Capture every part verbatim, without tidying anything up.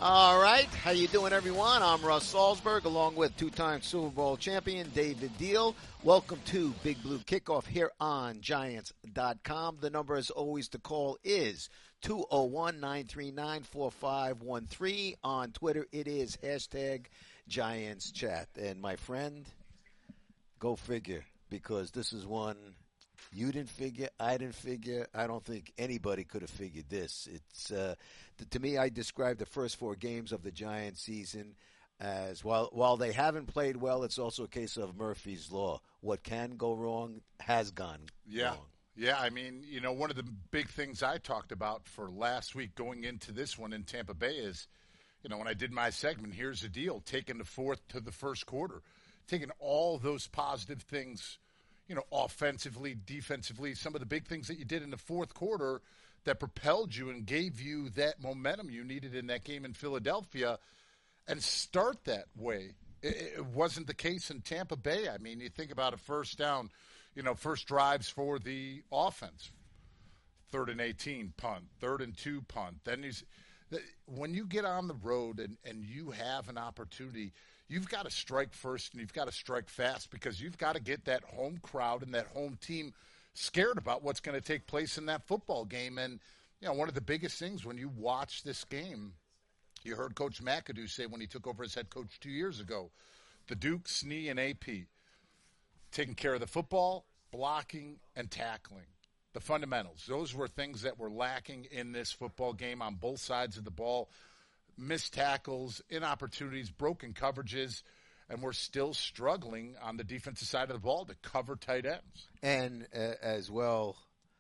All right, how you doing, everyone? I'm Russ Salzberg, along with two-time Super Bowl champion David Deal. Welcome to Big Blue Kickoff here on Giants dot com. The number, as always, to call is two oh one, nine three nine, four five one three. On Twitter, it is hashtag Giants Chat. And my friend, go figure, because this is one you didn't figure, I didn't figure. I don't think anybody could have figured this. It's uh, to me, I describe the first four games of the Giants season as, while while they haven't played well, it's also a case of Murphy's Law. What can go wrong has gone yeah. wrong. Yeah, I mean, you know, one of the big things I talked about for last week going into this one in Tampa Bay is, you know, when I did my segment, here's the deal, taking the fourth to the first quarter, taking all those positive things, you know, offensively, defensively, some of the big things that you did in the fourth quarter that propelled you and gave you that momentum you needed in that game in Philadelphia, and start that way. It, it wasn't the case in Tampa Bay. I mean, you think about a first down, you know, first drives for the offense, third and eighteen punt, third and two punt. Then he's, when you get on the road and, and you have an opportunity, you've got to strike first and you've got to strike fast, because you've got to get that home crowd and that home team scared about what's going to take place in that football game. And, you know, one of the biggest things when you watch this game, you heard Coach McAdoo say when he took over as head coach two years ago, the Duke, Snee, and A P, taking care of the football, blocking, and tackling. The fundamentals. Those were things that were lacking in this football game on both sides of the ball. Missed tackles, inopportunities, broken coverages, and we're still struggling on the defensive side of the ball to cover tight ends. And uh, as well,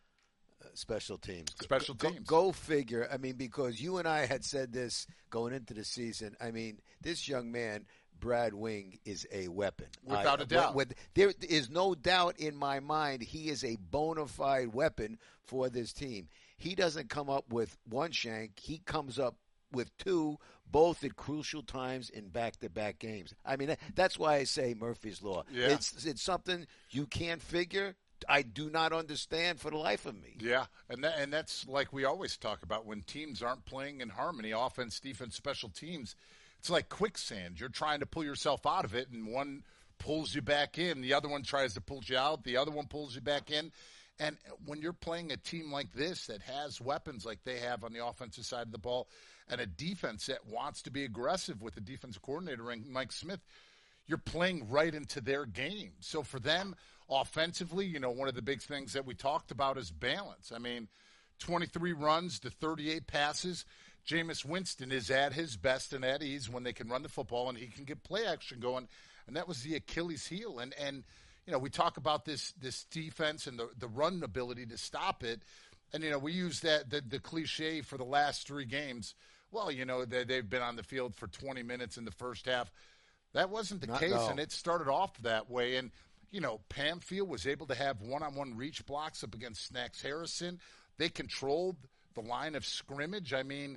uh, special teams. Special go, teams. Go, go figure. I mean, because you and I had said this going into the season. I mean, this young man, Brad Wing, is a weapon. Without I, a doubt. With, with, there is no doubt in my mind he is a bona fide weapon for this team. He doesn't come up with one shank. He comes up with two, both at crucial times in back-to-back games. I mean, that's why I say Murphy's Law. Yeah. It's it's something you can't figure. I do not understand for the life of me. Yeah, and that, and that's like we always talk about when teams aren't playing in harmony, offense, defense, special teams. It's like quicksand. You're trying to pull yourself out of it, and one pulls you back in. The other one tries to pull you out. The other one pulls you back in. And when you're playing a team like this that has weapons like they have on the offensive side of the ball, and a defense that wants to be aggressive with the defensive coordinator, Mike Smith, you're playing right into their game. So for them, offensively, you know, one of the big things that we talked about is balance. I mean, twenty-three runs to thirty-eight passes. Jameis Winston is at his best and at ease when they can run the football and he can get play action going. And that was the Achilles heel. And, and you know, we talk about this this defense and the, the run ability to stop it. And, you know, we use that the, the cliche for the last three games. Well, you know, they, they've been on the field for twenty minutes in the first half. That wasn't the Not, case, no. and it started off that way. And, you know, Pamfield was able to have one-on-one reach blocks up against Snacks Harrison. They controlled the line of scrimmage. I mean,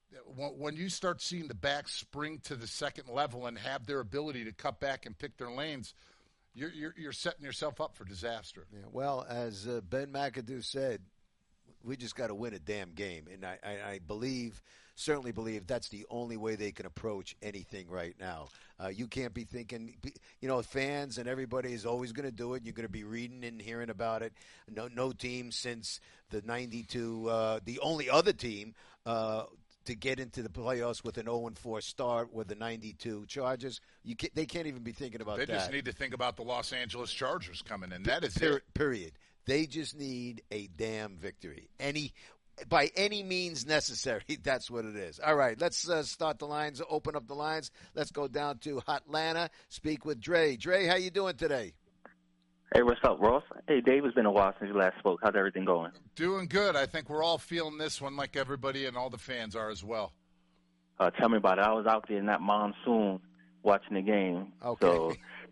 when you start seeing the backs spring to the second level and have their ability to cut back and pick their lanes, you're, you're, you're setting yourself up for disaster. Yeah, well, as uh, Ben McAdoo said, we just got to win a damn game. And I, I, I believe, certainly believe, that's the only way they can approach anything right now. Uh, you can't be thinking, you know, fans and everybody is always going to do it. You're going to be reading and hearing about it. No, no team since the ninety-two, uh, the only other team uh, to get into the playoffs with an oh and four start with the ninety-two Chargers. You can't, they can't even be thinking about they that. They just need to think about the Los Angeles Chargers coming in. That is per- it. Period. They just need a damn victory. Any, by any means necessary. That's what it is. All right, let's uh, start the lines, open up the lines. Let's go down to Hotlanta, speak with Dre. Dre, how you doing today? Hey, what's up, Ross? Hey, Dave, it's been a while since you last spoke. How's everything going? Doing good. I think we're all feeling this one like everybody and all the fans are as well. Uh, tell me about it. I was out there in that monsoon watching the game. Okay. So,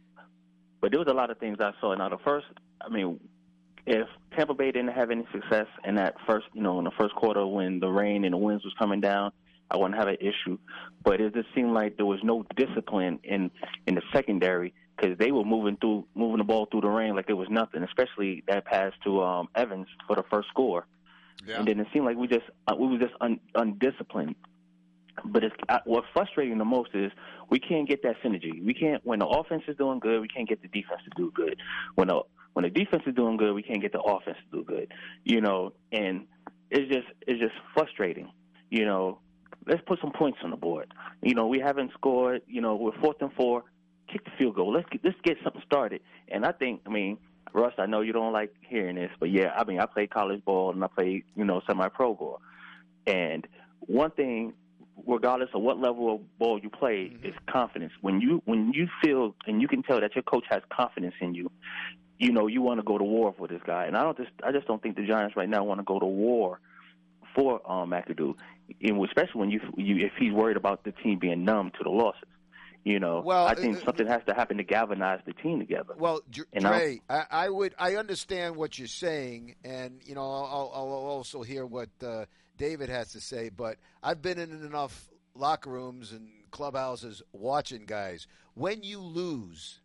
but there was a lot of things I saw. Now, the first, I mean, if Tampa Bay didn't have any success in that first, you know, in the first quarter when the rain and the winds was coming down, I wouldn't have an issue. But it just seemed like there was no discipline in, in the secondary because they were moving through, moving the ball through the rain like it was nothing, especially that pass to um, Evans for the first score. Yeah. And then it seemed like we just uh, we were just un, undisciplined. But it's, I, what's frustrating the most is we can't get that synergy. We can't when the offense is doing good, we can't get the defense to do good. When the when the defense is doing good, we can't get the offense to do good. You know, and it's just it's just frustrating. You know, let's put some points on the board. You know, we haven't scored. You know, we're fourth and four. Kick the field goal. Let's get, let's get something started. And I think, I mean, Russ, I know you don't like hearing this, but yeah, I mean, I played college ball and I played, you know, semi-pro ball. And one thing, regardless of what level of ball you play, mm-hmm. is confidence. When you when you feel and you can tell that your coach has confidence in you, you know, you want to go to war for this guy. And I don't just I just don't think the Giants right now want to go to war for um, McAdoo, and especially when you, you if he's worried about the team being numb to the losses. You know, well, I think uh, something has to happen to galvanize the team together. Well, Dre, I, I would, I understand what you're saying, and you know, I'll, I'll also hear what uh, David has to say. But I've been in enough locker rooms and clubhouses watching guys. When you lose,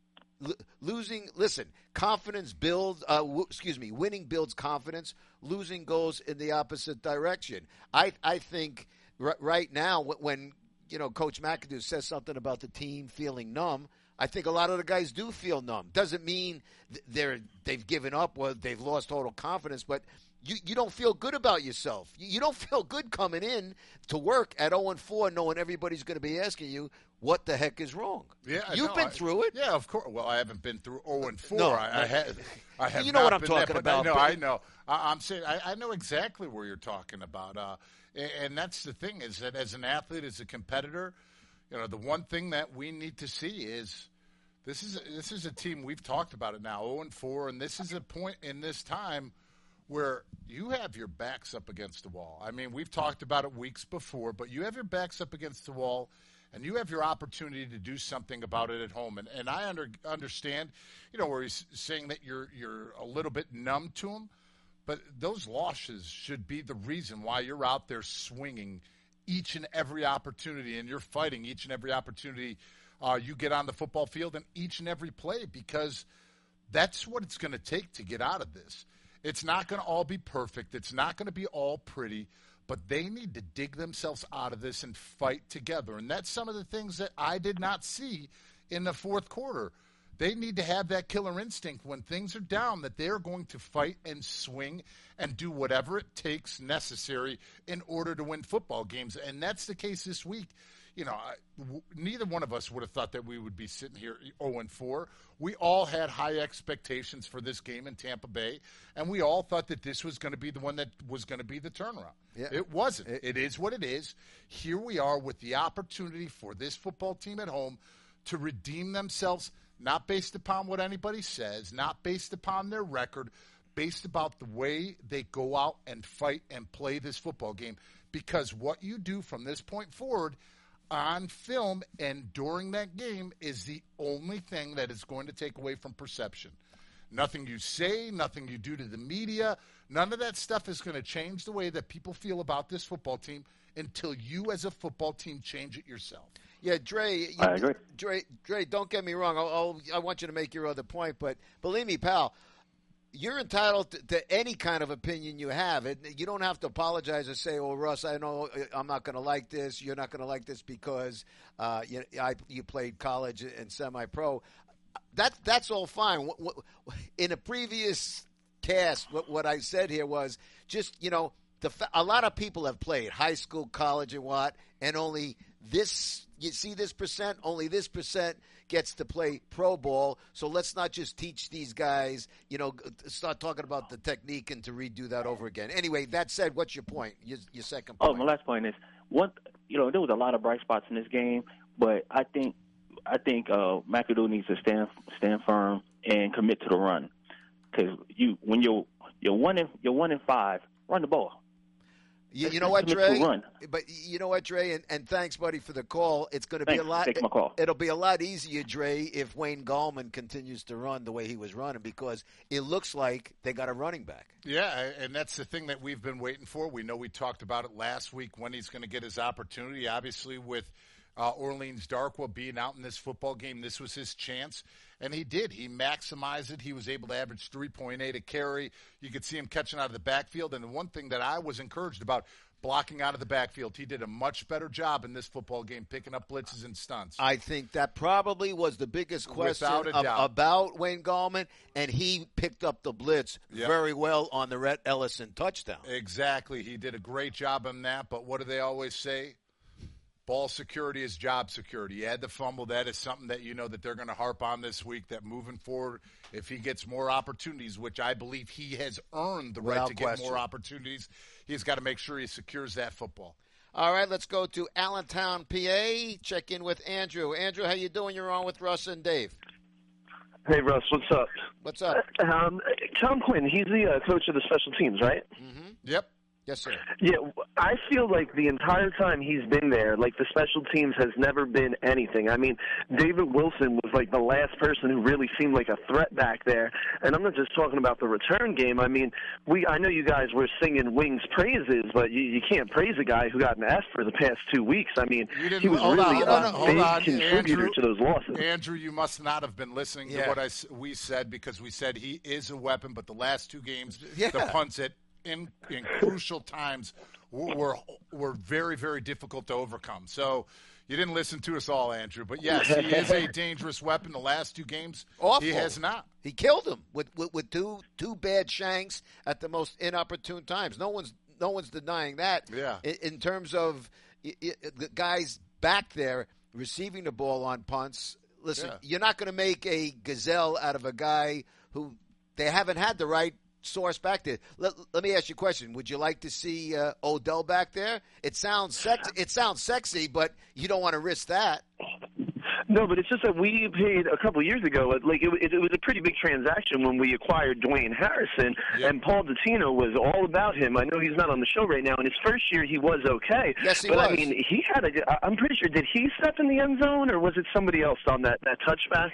l- losing, listen, confidence builds. Uh, w- excuse me, winning builds confidence. Losing goes in the opposite direction. I, I think r- right now when you know, Coach McAdoo says something about the team feeling numb, I think a lot of the guys do feel numb. Doesn't mean they're they've given up or they've lost total confidence, but you, you don't feel good about yourself. You, you don't feel good coming in to work at oh and four knowing everybody's going to be asking you what the heck is wrong. Yeah, You've no, been I, through it. Yeah, of course. Well, I haven't been through oh and four. No, I, I have. I have you know not what I'm been talking there, about. I know. I know. I, I'm saying I, I know exactly where you're talking about. Uh, and, and that's the thing is that as an athlete, as a competitor, you know, the one thing that we need to see is this is this is a team, we've talked about it now, oh and four, and this is a point in this time where you have your backs up against the wall. I mean, we've talked about it weeks before, but you have your backs up against the wall, and you have your opportunity to do something about it at home. And and I under, understand, you know, where he's saying that you're you're a little bit numb to him, but those losses should be the reason why you're out there swinging each and every opportunity, and you're fighting each and every opportunity uh, you get on the football field and each and every play, because that's what it's going to take to get out of this. It's not going to all be perfect. It's not going to be all pretty, but they need to dig themselves out of this and fight together. And that's some of the things that I did not see in the fourth quarter. They need to have that killer instinct when things are down, that they're going to fight and swing and do whatever it takes necessary in order to win football games. And that's the case this week. You know, I, w- neither one of us would have thought that we would be sitting here oh and four. We all had high expectations for this game in Tampa Bay, and we all thought that this was going to be the one that was going to be the turnaround. Yeah. It wasn't. It, it is what it is. Here we are with the opportunity for this football team at home to redeem themselves, not based upon what anybody says, not based upon their record, based about the way they go out and fight and play this football game. Because what you do from this point forward on film and during that game is the only thing that is going to take away from perception. Nothing you say, nothing you do to the media, none of that stuff is going to change the way that people feel about this football team until you as a football team change it yourself. Yeah, Dre, you, I agree. Dre, Dre, don't get me wrong. I'll, I'll, I want you to make your other point, but believe me, pal, you're entitled to, to any kind of opinion you have. It, you don't have to apologize or say, "Oh, Russ, I know I'm not going to like this. You're not going to like this because uh, you, I, you played college and semi-pro." That that's all fine. In a previous cast, what, what I said here was just you know the a lot of people have played high school, college, and what, and only this. You see this percent, only this percent gets to play pro ball. So let's not just teach these guys, you know, start talking about the technique and to redo that over again. Anyway, that said, what's your point? Your, your second point. Oh, my last point is one. You know, there was a lot of bright spots in this game, but I think I think uh, McAdoo needs to stand stand firm and commit to the run, because you when you're you're one in you're one in five, run the ball. You, you know what, Dre? But you know what, Dre? And, and thanks, buddy, for the call. It's going to be a lot. Take my call. It'll be a lot easier, Dre, if Wayne Gallman continues to run the way he was running, because it looks like they got a running back. Yeah, and that's the thing that we've been waiting for. We know we talked about it last week when he's going to get his opportunity. Obviously, with uh, Orleans Darkwa being out in this football game, this was his chance. And he did. He maximized it. He was able to average three point eight a carry. You could see him catching out of the backfield. And the one thing that I was encouraged about, blocking out of the backfield. He did a much better job in this football game picking up blitzes and stunts. I think that probably was the biggest question Without a of, doubt. about Wayne Gallman, and he picked up the blitz Yep. very well on the Rhett Ellison touchdown. Exactly. He did a great job on that, but what do they always say? Ball security is job security. You had the fumble. That is something that you know that they're going to harp on this week, that moving forward, if he gets more opportunities, which I believe he has earned the right Without to get question. more opportunities, he's got to make sure he secures that football. All right, let's go to Allentown, P A. Check in with Andrew. Andrew, how you doing? You're on with Russ and Dave. Hey, Russ, what's up? What's up? Um, Tom Quinn, he's the uh, coach of the special teams, right? Mm-hmm. Yep. Yes, sir. Yeah, I feel like the entire time he's been there, like the special teams has never been anything. I mean, David Wilson was like the last person who really seemed like a threat back there. And I'm not just talking about the return game. I mean, we I know you guys were singing Wings praises, but you, you can't praise a guy who got an F for the past two weeks. I mean, You didn't- he was hold on, really hold on, a hold big on. contributor Andrew- to those losses. Andrew, you must not have been listening Yeah. to what I, s- we said, because we said he is a weapon, but the last two games, Yeah. the punts at in, in crucial times were were very, very difficult to overcome. So you didn't listen to us all, Andrew. But, yes, he is a dangerous weapon. The last two games, Awful. he has not. He killed him with, with, with two two bad shanks at the most inopportune times. No one's no one's denying that. Yeah. In, in terms of i i the guys back there receiving the ball on punts, listen, Yeah. you're not going to make a gazelle out of a guy who they haven't had the right source back there. Let, let me ask you a question. Would you like to see uh, Odell back there? It sounds sexy. It sounds sexy, but you don't want to risk that. No, but it's just that we paid a couple years ago. Like it, it, it was a pretty big transaction when we acquired Dwayne Harrison, Yep. and Paul Dottino was all about him. I know he's not on the show right now. In his first year, he was okay. Yes, he but was. I mean, he had a. I- I'm pretty sure. Did he step in the end zone, or was it somebody else on that that touchback?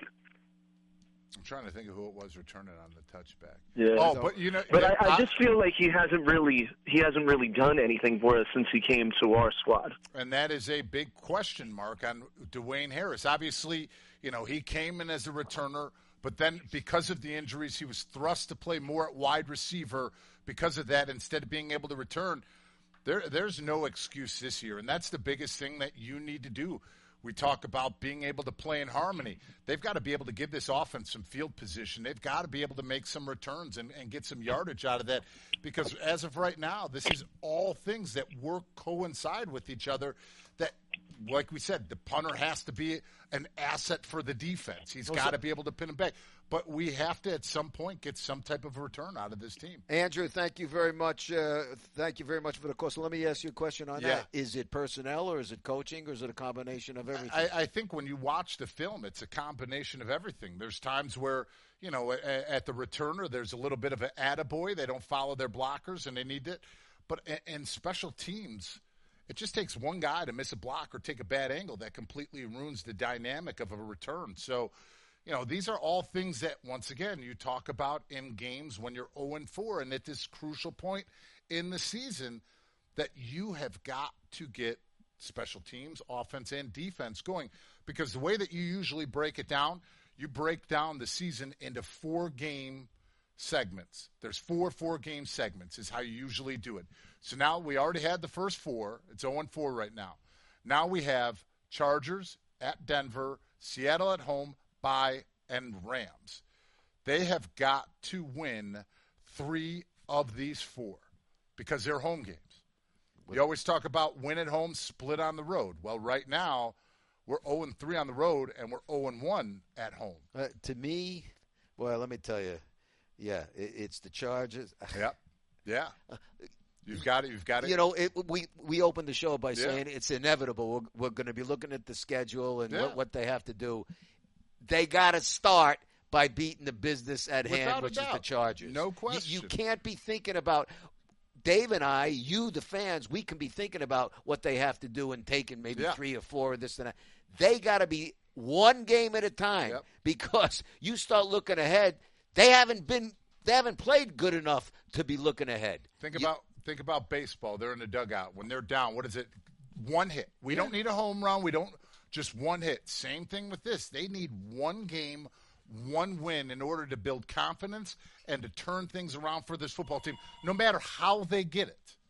I'm trying to think of who it was returning on the touchback. Yeah. Oh, but, you know. But I, I just feel like he hasn't really he hasn't really done anything for us since he came to our squad. And that is a big question mark on Dwayne Harris. Obviously, you know, he came in as a returner, but then because of the injuries, he was thrust to play more at wide receiver. Because of that, instead of being able to return, there, there's no excuse this year. And that's the biggest thing that you need to do. We talk about being able to play in harmony. They've got to be able to give this offense some field position. They've got to be able to make some returns and, and get some yardage out of that, because as of right now, this is all things that work coincide with each other. That, like we said, the punter has to be an asset for the defense. He's got to be able to pin him back. But we have to, at some point, get some type of return out of this team. Andrew, thank you very much. Uh, thank you very much for the call. So let me ask you a question on Yeah. that. Is it personnel, or is it coaching, or is it a combination of everything? I, I think when you watch the film, it's a combination of everything. There's times where, you know, at, at the returner, there's a little bit of an attaboy. They don't follow their blockers, and they need it. But in, in special teams, it just takes one guy to miss a block or take a bad angle that completely ruins the dynamic of a return. So, you know, these are all things that, once again, you talk about in games when you're oh and four, and at this crucial point in the season that you have got to get special teams, offense, and defense going. Because the way that you usually break it down, you break down the season into four-game segments. There's four four-game segments is how you usually do it. So now we already had the first four. It's oh and four right now. Now we have Chargers at Denver, Seattle at home, bye, and Rams. They have got to win three of these four because they're home games. You always talk about win at home, split on the road. Well, right now, we're oh and three on the road, and we're oh and one at home. Uh, to me, well, let me tell you, yeah, it, it's the Chargers. Yep. Yeah. You've got it. You've got it. You know, it, we we opened the show by Yeah. saying it's inevitable. We're, we're going to be looking at the schedule and Yeah. what, what they have to do. They got to start by beating the business at Without hand, a which is the doubt. Chargers. No You- question. You, can't be thinking about Dave and I, you, the fans. We can be thinking about what they have to do and taking maybe Yeah. three or four of this and that. They got to be one game at a time Yep. because you start looking ahead. They haven't been. They haven't played good enough to be looking ahead. Think You- about think about baseball. They're in the dugout. When they're down, what is it? One hit. We don't need a home run. We don't just one hit. Same thing with this. They need one game, one win in order to build confidence and to turn things around for this football team, no matter how they get it.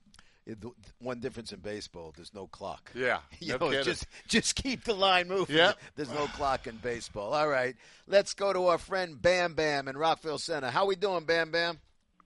It, the, one difference in baseball, there's no clock. Yeah, you no know, kidding. just just keep the line moving. Yep. There's no clock in baseball. All right, let's go to our friend Bam Bam in Rockville Center. How we doing, Bam Bam?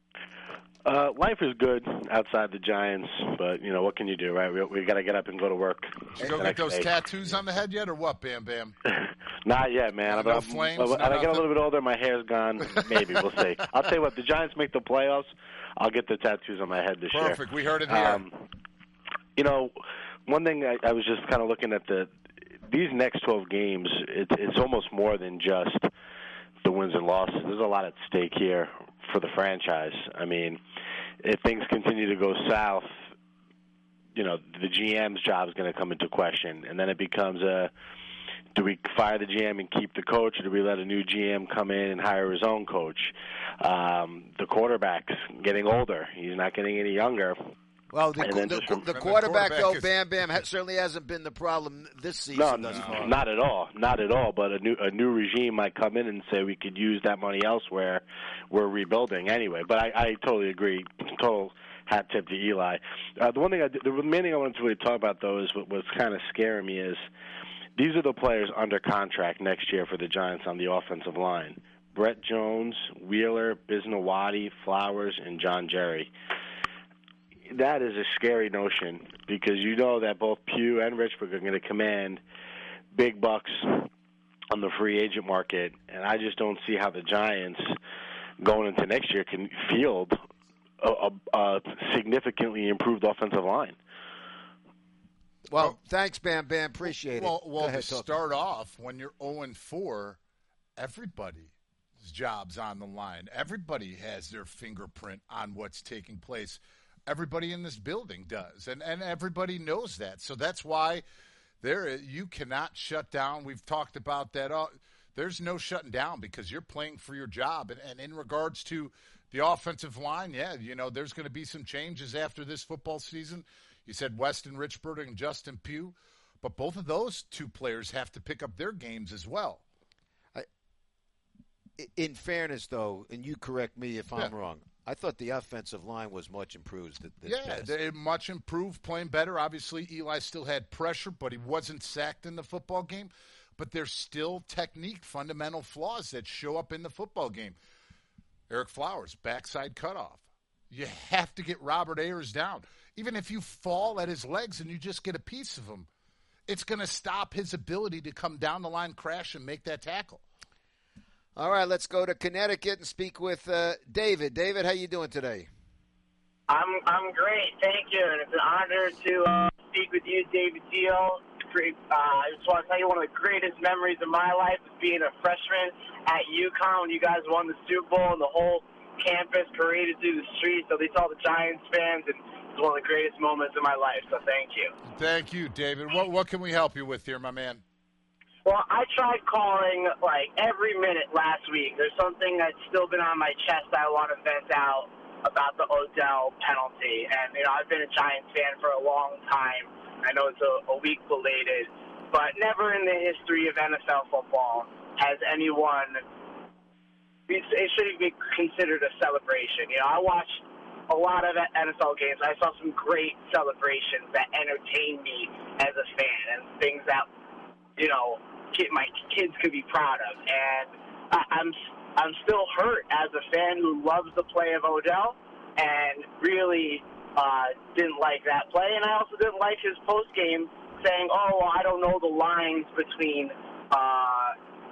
Uh, life is good outside the Giants, but, you know, what can you do, right? We, we got to get up and go to work. Did you go get those tattoos on the head yet, or what, Bam Bam? Not yet, man. No I'm, flames, I'm, no I get a nothing? little bit older, my hair's gone. Maybe, we'll see. I'll tell you what, the Giants make the playoffs, I'll get the tattoos on my head this year. Perfect. We heard it here. Um, you know, one thing I, I was just kind of looking at the these next twelve games, it, it's almost more than just the wins and losses. There's a lot at stake here for the franchise. I mean, if things continue to go south, you know, the G M's job is going to come into question. And then it becomes a, do we fire the G M and keep the coach, or do we let a new G M come in and hire his own coach? Um, the quarterback's getting older. He's not getting any younger. Well, the, And then the, just from- the the quarterback, quarterback though, is- Bam Bam, ha- certainly hasn't been the problem this season. No, thus no, far. not at all, not at all. But a new a new regime might come in and say we could use that money elsewhere. We're rebuilding anyway. But I, I totally agree. Total hat tip to Eli. Uh, the one thing, I, the main thing I wanted to really talk about though is what, what's kind of scaring me is these are the players under contract next year for the Giants on the offensive line: Brett Jones, Wheeler, Bisnawadi, Flowers, and John Jerry. That is a scary notion because you know that both Pugh and Richburg are going to command big bucks on the free agent market, and I just don't see how the Giants going into next year can field a, a, a significantly improved offensive line. Well, thanks, Bam Bam. Appreciate well, it. Well, Go ahead, to talk. start off, when you're oh and four, everybody's job's on the line. Everybody has their fingerprint on what's taking place. Everybody in this building does, and, and everybody knows that. So that's why there you cannot shut down. We've talked about that. Uh, there's no shutting down because you're playing for your job. And, and in regards to the offensive line, yeah, you know, there's going to be some changes after this football season. You said Weston Richburg and Justin Pugh, but both of those two players have to pick up their games as well. I, in fairness, though, and you correct me if I'm Yeah. wrong, I thought the offensive line was much improved. th- This Yeah, past. they much improved, playing better. Obviously, Eli still had pressure, but he wasn't sacked in the football game. But there's still technique, fundamental flaws that show up in the football game. Eric Flowers, backside cutoff. You have to get Robert Ayers down. Even if you fall at his legs and you just get a piece of him, it's going to stop his ability to come down the line, crash, and make that tackle. All right, let's go to Connecticut and speak with uh, David. David, how you doing today? I'm I'm great, thank you, and it's an honor to uh, speak with you, David Deal. Great, uh, I just want to tell you one of the greatest memories of my life is being a freshman at UConn when you guys won the Super Bowl and the whole campus paraded through the streets. So they saw the Giants fans, and it was one of the greatest moments of my life. So thank you. Thank you, David. What what can we help you with here, my man? Well, I tried calling like every minute last week. There's something that's still been on my chest that I want to vent out about the Odell penalty. And, you know, I've been a Giants fan for a long time. I know it's a, a week belated, but never in the history of N F L football has anyone – it shouldn't be considered a celebration. You know, I watched a lot of N F L games. I saw some great celebrations that entertained me as a fan and things that, you know, kid, my kids could be proud of. And I, I'm I'm still hurt as a fan who loves the play of Odell and really uh, didn't like that play. And I also didn't like his post game saying, "Oh, well, I don't know the lines between uh,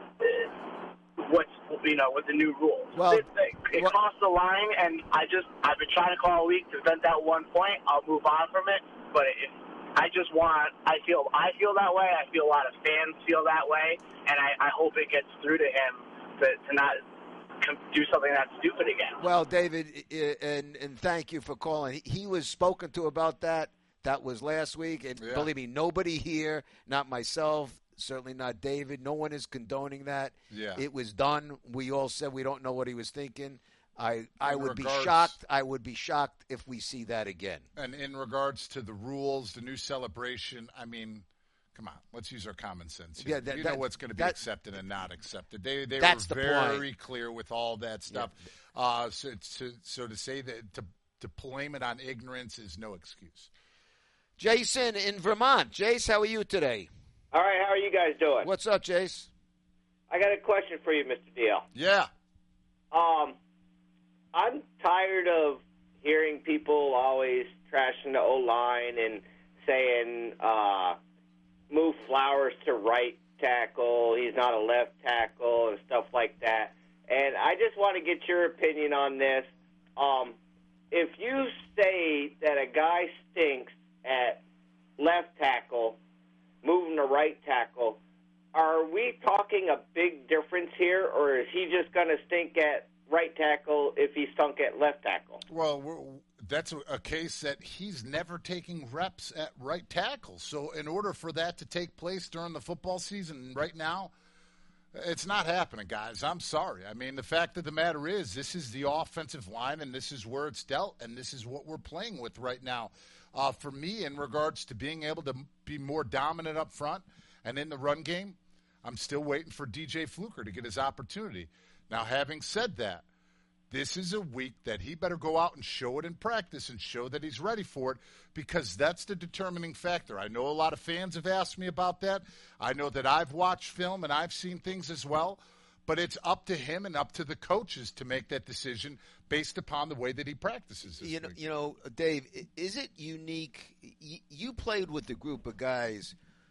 what's you know with the new rules." Well, it it, it what- crossed the line, and I just I've been trying to call a week to vent that one point. I'll move on from it, but it. I just want, I feel I feel that way. I feel a lot of fans feel that way, and I, I hope it gets through to him to, to not do something that's stupid again. Well, David, i- and and thank you for calling. He, he was spoken to about that. That was last week, and Yeah. believe me, nobody here, not myself, certainly not David, no one is condoning that. Yeah. It was done. We all said we don't know what he was thinking. I, I In would be regards- shocked. I would be shocked if we see that again. And in regards to the rules, the new celebration, I mean, come on, let's use our common sense here. Yeah, that- you that- know what's going to be that- accepted and not accepted. They they That's were the very point. clear with all that stuff. Uh, so, so so to say that to to blame it on ignorance is no excuse. Jason in Vermont. Jace, how are you today? All right, how are you guys doing? What's up, Jace? I got a question for you, Mister Deal. Yeah. Um, I'm tired of hearing people always trashing the O-line and saying uh, move Flowers to right tackle, he's not a left tackle, and stuff like that. And I just want to get your opinion on this. Um, if you say that a guy stinks at left tackle, moving to right tackle, are we talking a big difference here, or is he just going to stink at right tackle if he stunk at left tackle? Well, we're, that's a, a case that he's never taking reps at right tackle. So in order for that to take place during the football season right now, it's not happening, guys. I'm sorry. I mean, the fact of the matter is this is the offensive line, and this is where it's dealt, and this is what we're playing with right now. Uh, for me, in regards to being able to be more dominant up front and in the run game, I'm still waiting for D J Fluker to get his opportunity. Now, having said that, this is a week that he better go out and show it in practice and show that he's ready for it, because that's the determining factor. I know a lot of fans have asked me about that. I know that I've watched film and I've seen things as well, but it's up to him and up to the coaches to make that decision based upon the way that he practices this you know, week. you know, Dave, is it unique? You played with a group of guys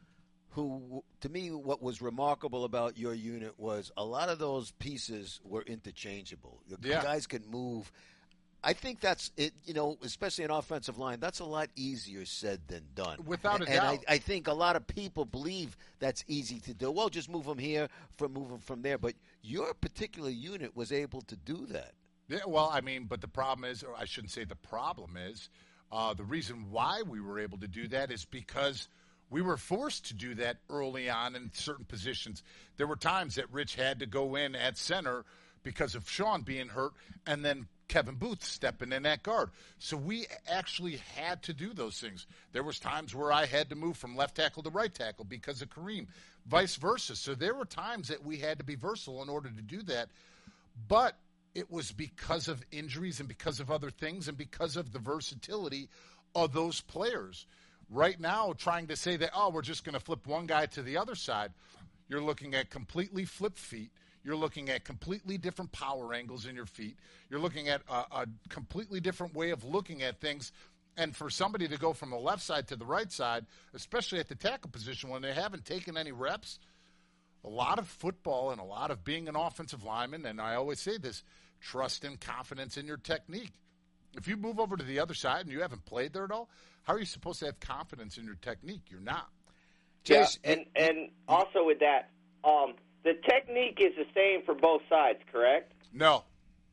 who, to me, what was remarkable about your unit was a lot of those pieces were interchangeable. The Yeah. guys can move. I think that's it. You know, especially an offensive line, that's a lot easier said than done. Without a and, doubt. And I, I think a lot of people believe that's easy to do. Well, just move them here, from move them from there. But your particular unit was able to do that. Yeah, well, I mean, but the problem is, or I shouldn't say the problem is, uh, the reason why we were able to do that is because we were forced to do that early on in certain positions. There were times that Rich had to go in at center because of Sean being hurt, and then Kevin Booth stepping in at guard. So we actually had to do those things. There was times where I had to move from left tackle to right tackle because of Kareem, vice versa. So there were times that we had to be versatile in order to do that. But it was because of injuries and because of other things and because of the versatility of those players. Right now, trying to say that, oh, we're just going to flip one guy to the other side, you're looking at completely flipped feet. You're looking at completely different power angles in your feet. You're looking at a, a completely different way of looking at things. And for somebody to go from the left side to the right side, especially at the tackle position when they haven't taken any reps, a lot of football and a lot of being an offensive lineman, and I always say this, trust and confidence in your technique. If you move over to the other side and you haven't played there at all, how are you supposed to have confidence in your technique? You're not. Yeah, and, and also with that, um, the technique is the same for both sides, correct? No.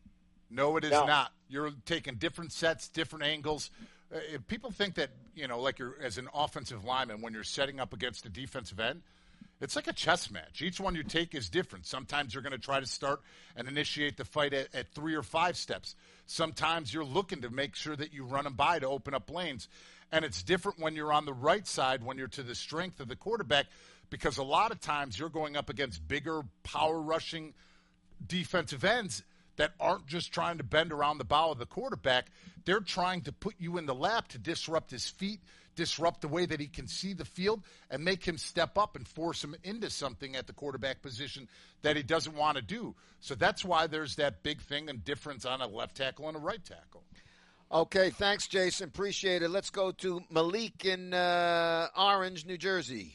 No, it is No. not. You're taking different sets, different angles. Uh, if people think that, you know, like you're as an offensive lineman, when you're setting up against a defensive end, it's like a chess match. Each one you take is different. Sometimes you're going to try to start and initiate the fight at, at three or five steps. Sometimes you're looking to make sure that you run them by to open up lanes. And it's different when you're on the right side, when you're to the strength of the quarterback, because a lot of times you're going up against bigger, power-rushing defensive ends that aren't just trying to bend around the bow of the quarterback. They're trying to put you in the lap to disrupt his feet, disrupt the way that he can see the field, and make him step up and force him into something at the quarterback position that he doesn't want to do. So that's why there's that big thing and difference on a left tackle and a right tackle. Okay, thanks, Jason. Appreciate it. Let's go to Malik in uh, Orange, New Jersey.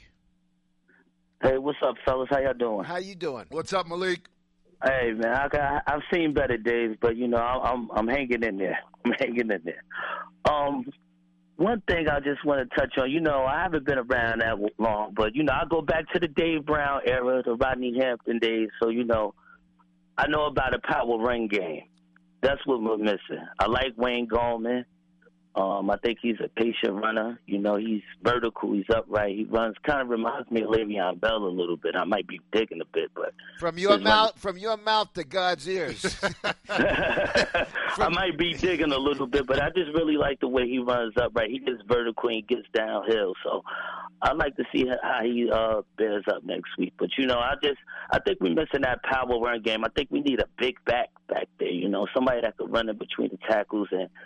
Hey, what's up, fellas? How y'all doing? How you doing? What's up, Malik? Hey, man, I got, I've seen better days, but, you know, I'm I'm hanging in there. I'm hanging in there. Um, one thing I just want to touch on, you know, I haven't been around that long, but, you know, I go back to the Dave Brown era, the Rodney Hampton days, so, you know, I know about a power run game. That's what we're missing. I like Wayne Gallman. Um, I think he's a patient runner. You know, he's vertical. He's upright. He runs. Kind of reminds me of Le'Veon Bell a little bit. I might be digging a bit, but from your his mouth, run- from your mouth to God's ears. I might be digging a little bit, but I just really like the way he runs upright. He gets vertical and he gets downhill. So I'd like to see how he uh, bears up next week. But you know, I just I think we're missing that power run game. I think we need a big back back there. You know, somebody that could run in between the tackles and.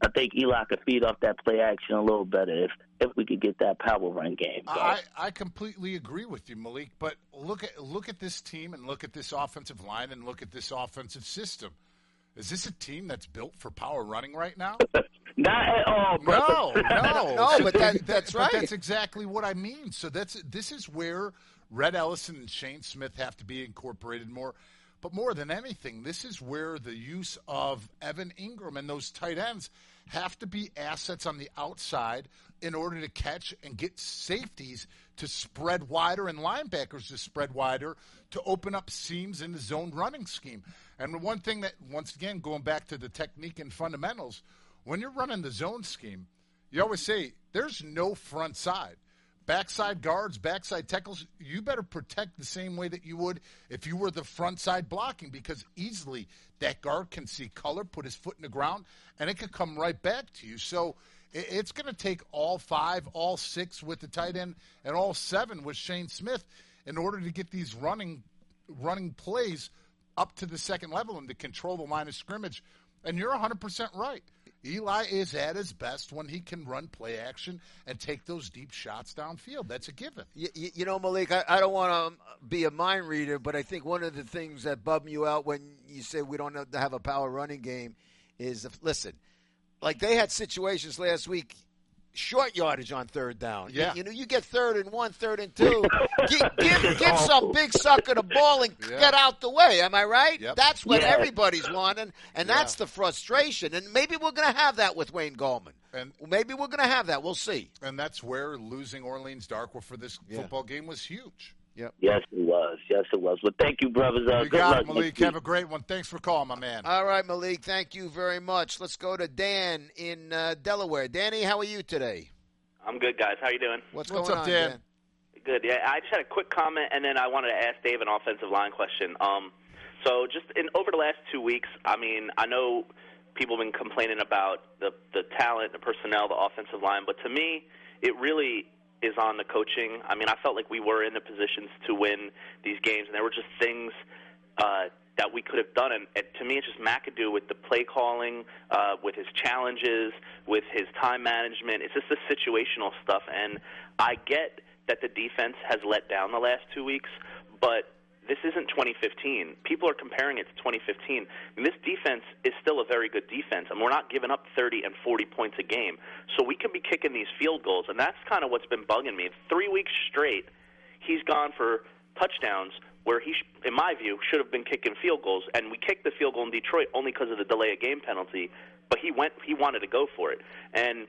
I think Eli could feed off that play action a little better if if we could get that power run game. So. I, I completely agree with you, Malik. But look at look at this team and look at this offensive line and look at this offensive system. Is this a team that's built for power running right now? Not at all, bro. No, no, no. But that, that's but right. That's exactly what I mean. So that's this is where Red Ellison and Shane Smith have to be incorporated more. But more than anything, this is where the use of Evan Ingram and those tight ends have to be assets on the outside in order to catch and get safeties to spread wider and linebackers to spread wider to open up seams in the zone running scheme. And the one thing that, once again, going back to the technique and fundamentals, when you're running the zone scheme, you always say there's no front side. Backside guards, backside tackles, you better protect the same way that you would if you were the front side blocking, because easily that guard can see color, put his foot in the ground, and it could come right back to you. So it's going to take all five, all six with the tight end, and all seven with Shane Smith in order to get these running running plays up to the second level and to control the line of scrimmage. And you're one hundred percent right. Eli is at his best when he can run play action and take those deep shots downfield. That's a given. You, you know, Malik, I, I don't want to be a mind reader, but I think one of the things that bum you out when you say we don't have a power running game is, listen, like they had situations last week, short yardage on third down. Yeah. You, you know, you get third and one, third and two. give, give, give some big sucker the ball and yeah. get out the way. Am I right? Yep. That's what yeah. everybody's wanting, and yeah. that's the frustration. And maybe we're going to have that with Wayne Gallman. And maybe we're going to have that. We'll see. And that's where losing Orleans Darkwa for this Yeah. football game was huge. Yep. Yes, it was. Yes, it was. Well, thank you, brothers. Uh, You good got luck it, Malik. next week. Have a great one. Thanks for calling, my man. All right, Malik, thank you very much. Let's go to Dan in uh, Delaware. Danny, how are you today? I'm good, guys. How you doing? What's, What's going up, on, Dan? Dan? Good. Yeah, I just had a quick comment, and then I wanted to ask Dave an offensive line question. Um, so just in over the last two weeks, I mean, I know people have been complaining about the the talent, the personnel, the offensive line, but to me, it really is on the coaching. I mean, I felt like we were in the positions to win these games, and there were just things uh, that we could have done. And, and to me, it's just McAdoo with the play calling, uh, with his challenges, with his time management. It's just the situational stuff. And I get that the defense has let down the last two weeks, but this isn't twenty fifteen. People are comparing it to twenty fifteen. And this defense is still a very good defense, and we're not giving up thirty and forty points a game. So we can be kicking these field goals, and that's kind of what's been bugging me. Three weeks straight, he's gone for touchdowns where he, sh- in my view, should have been kicking field goals. And we kicked the field goal in Detroit only because of the delay of game penalty, but he went. He wanted to go for it. And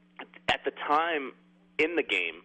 at the time in the game,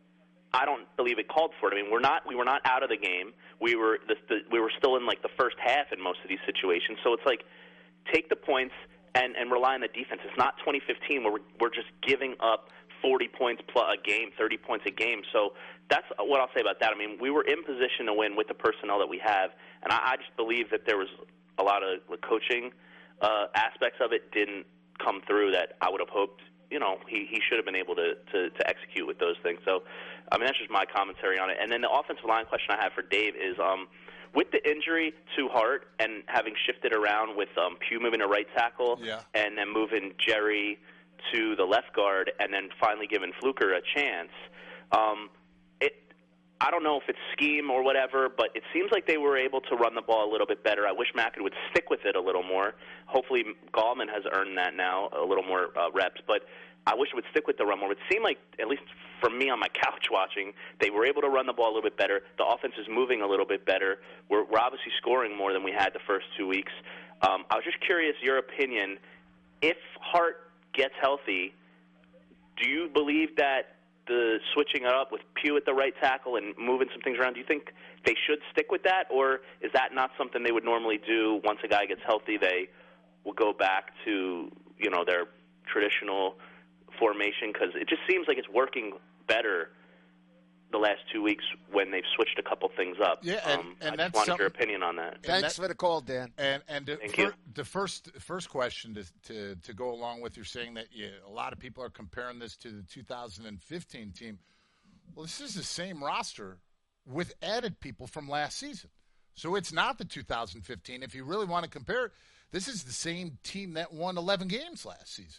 I don't believe it called for it. I mean, we're not. We were not out of the game. We were. The, the, we were still in like the first half in most of these situations. So it's like, take the points and, and rely on the defense. It's not twenty fifteen where we're, we're just giving up forty points plus a game, thirty points a game. So that's what I'll say about that. I mean, we were in position to win with the personnel that we have, and I, I just believe that there was a lot of the coaching uh, aspects of it didn't come through that I would have hoped. You know, he, he should have been able to, to, to execute with those things. So, I mean, that's just my commentary on it. And then the offensive line question I have for Dave is, um, with the injury to Hart and having shifted around with um, Pugh moving to right tackle Yeah. and then moving Jerry to the left guard and then finally giving Fluker a chance, um, it I don't know if it's scheme or whatever, but it seems like they were able to run the ball a little bit better. I wish McAdoo would stick with it a little more. Hopefully Gallman has earned that now, a little more uh, reps. But I wish it would stick with the run more. It seemed like, at least for me on my couch watching, they were able to run the ball a little bit better. The offense is moving a little bit better. We're, we're obviously scoring more than we had the first two weeks. Um, I was just curious, your opinion, if Hart gets healthy, do you believe that the switching it up with Pugh at the right tackle and moving some things around, do you think they should stick with that, or is that not something they would normally do once a guy gets healthy? They will go back to, you know, their traditional formation, because it just seems like it's working better the last two weeks when they've switched a couple things up. Yeah, and, um, and I that's just wanted something- your opinion on that. Thanks that- for the call, Dan. And and the, Thank fir- you. the first first question to, to to go along with, you're saying that you, a lot of people are comparing this to the two thousand fifteen team. Well, this is the same roster with added people from last season. So it's not the two thousand fifteen. If you really want to compare it, this is the same team that won eleven games last season.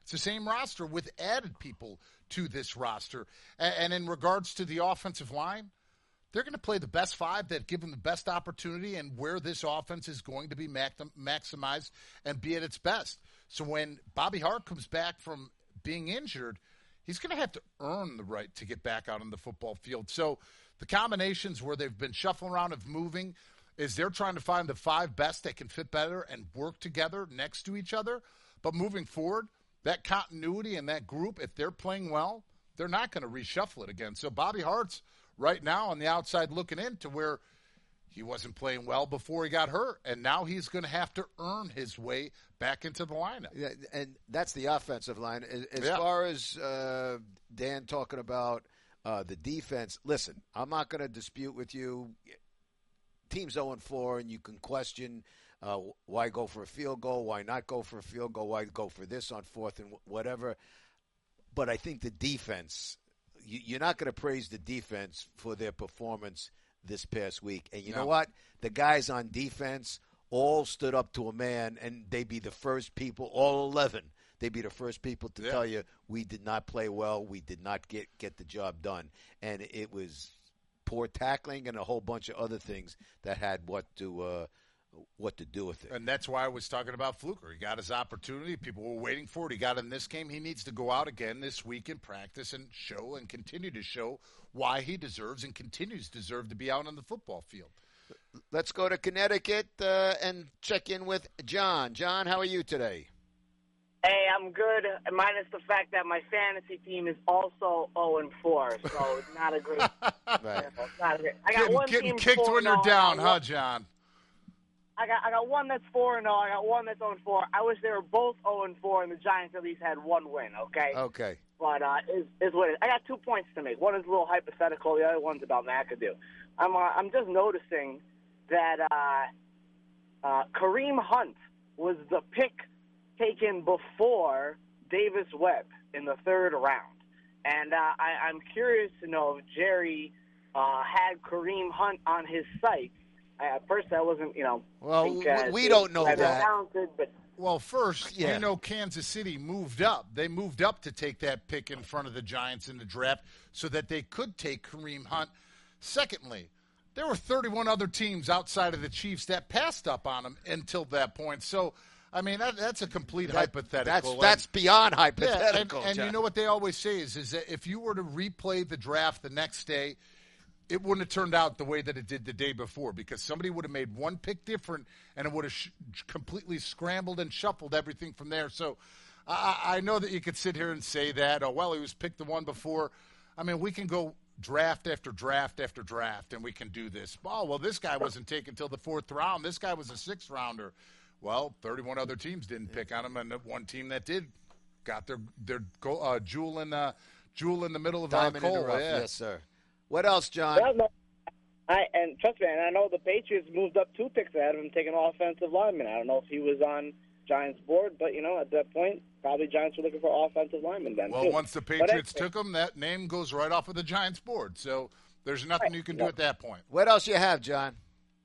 It's the same roster with added people to this roster. And, and in regards to the offensive line, they're going to play the best five that give them the best opportunity and where this offense is going to be maximized and be at its best. So when Bobby Hart comes back from being injured, he's going to have to earn the right to get back out on the football field. So the combinations where they've been shuffling around of moving is they're trying to find the five best that can fit better and work together next to each other. But moving forward, that continuity and that group, if they're playing well, they're not going to reshuffle it again. So Bobby Hart's right now on the outside looking in to where he wasn't playing well before he got hurt, and now he's going to have to earn his way back into the lineup. Yeah, and that's the offensive line. As, as yeah. far as uh, Dan talking about uh, the defense, listen, I'm not going to dispute with you. Team's oh and four, and you can question uh, why go for a field goal, why not go for a field goal, why go for this on fourth and whatever. But I think the defense, you, you're not going to praise the defense for their performance this past week. And you no. know what? The guys on defense all stood up to a man, and they'd be the first people, all eleven, they'd be the first people to yeah. tell you we did not play well, we did not get, get the job done. And it was poor tackling and a whole bunch of other things that had what to uh, what to do with it. And that's why I was talking about Fluker. He got his opportunity. People were waiting for it. He got it in this game. He needs to go out again this week in practice and show and continue to show why he deserves and continues to deserve to be out on the football field. Let's go to Connecticut uh, and check in with John. John, how are you today? Hey, I'm good, minus the fact that my fantasy team is also oh and four, so it's not a great. Right. It's not a great. I got Getting, one getting team kicked when you're down, huh, John? I got I got one that's four and zero. I got one that's oh and four. I wish they were both oh and four, and the Giants at least had one win. Okay. Okay. But uh, is is what it is. I got two points to make. One is a little hypothetical. The other one's about McAdoo. I'm uh, I'm just noticing that uh, uh, Kareem Hunt was the pick taken before Davis Webb in the third round, and uh, I, I'm curious to know if Jerry uh, had Kareem Hunt on his site. At first, I wasn't, you know. Well, think, uh, we don't know that. Talented, but Well, first, Yeah. you know Kansas City moved up. They moved up to take that pick in front of the Giants in the draft so that they could take Kareem Hunt. Secondly, there were thirty-one other teams outside of the Chiefs that passed up on him until that point. So, I mean, that, that's a complete That- hypothetical. That's And- that's beyond yeah, hypothetical. and, and John. you know what they always say is, is that if you were to replay the draft the next day, it wouldn't have turned out the way that it did the day before because somebody would have made one pick different and it would have sh- completely scrambled and shuffled everything from there. So I, I know that you could sit here and say that, oh, well, he was picked the one before. I mean, we can go draft after draft after draft, and we can do this. Oh, well, this guy wasn't taken until the fourth round. This guy was a sixth rounder. Well, thirty-one other teams didn't pick on him, and the one team that did got their their go, uh, jewel in uh, jewel in the middle of Diamond our in the coal. rough. Yeah. Yes, sir. What else, John? Well, no, I and trust me, and I know the Patriots moved up two picks ahead of him, taking an offensive lineman. I don't know if he was on Giants' board, but you know, at that point, probably Giants were looking for offensive linemen then. Well, too. once the But Patriots anyway, took him, that name goes right off of the Giants' board. So there's nothing you can do at that point. What else you have, John?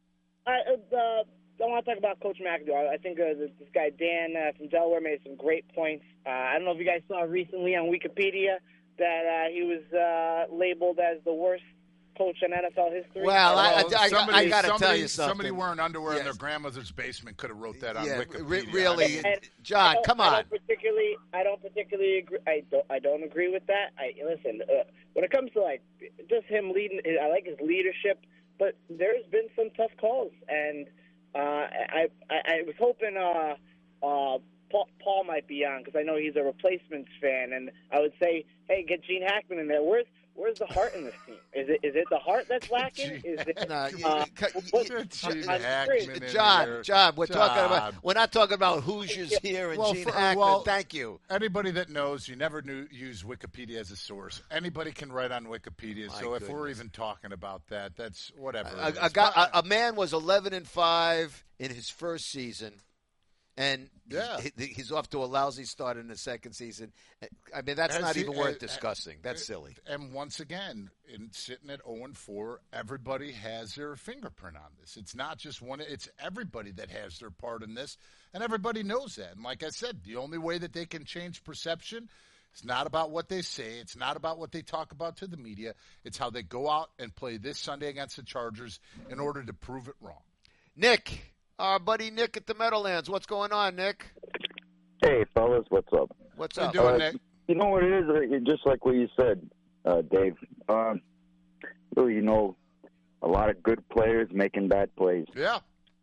I, uh, I want to talk about Coach McAdoo. I think uh, this, this guy Dan uh, from Delaware made some great points. Uh, I don't know if you guys saw recently on Wikipedia that uh, he was uh, labeled as the worst coach in N F L history. Well, I- Well, I- somebody- I gotta tell somebody- you something. Somebody wearing underwear in Yes. their grandmother's basement could have wrote that on Yeah, Wikipedia. re- really, And John, I don't- come I on. don't particularly, I don't particularly agree. I don't. I don't agree with that. I listen. Uh, when it comes to like just him leading, I like his leadership, but there's been some tough calls, and uh, I, I, I was hoping uh, uh, Paul, Paul might be on because I know he's a replacements fan, and I would say, hey, get Gene Hackman in there. Where's Where's the heart in this team? Is it is it the heart that's lacking? Is it? Nah, you- uh, you- what- you- Gene I'm Hackman serious. in John, there. John, we're talking about John. we're not talking about Hoosiers here and Well, Gene for- Hackman. well- Thank you. Anybody that knows, you never knew, use Wikipedia as a source. Anybody can write on Wikipedia. My so if we're goodness. even talking about that, that's whatever. A, it a, is. guy, But- a, a man was eleven and five in his first season, and yeah. he, he's off to a lousy start in the second season. I mean, that's As not he, even worth uh, discussing. That's silly. And once again, in sitting at oh and four, everybody has their fingerprint on this. It's not just one. It's everybody that has their part in this, and everybody knows that. And like I said, the only way that they can change perception is not about what they say. It's not about what they talk about to the media. It's how they go out and play this Sunday against the Chargers in order to prove it wrong. Nick, our buddy Nick at the Meadowlands. What's going on, Nick? Hey, fellas, what's up? What's How up? you doing, Uh, Nick? You know what it is? Uh, Just like what you said, uh, Dave. Um, really, you know, a lot of good players making bad plays. Yeah.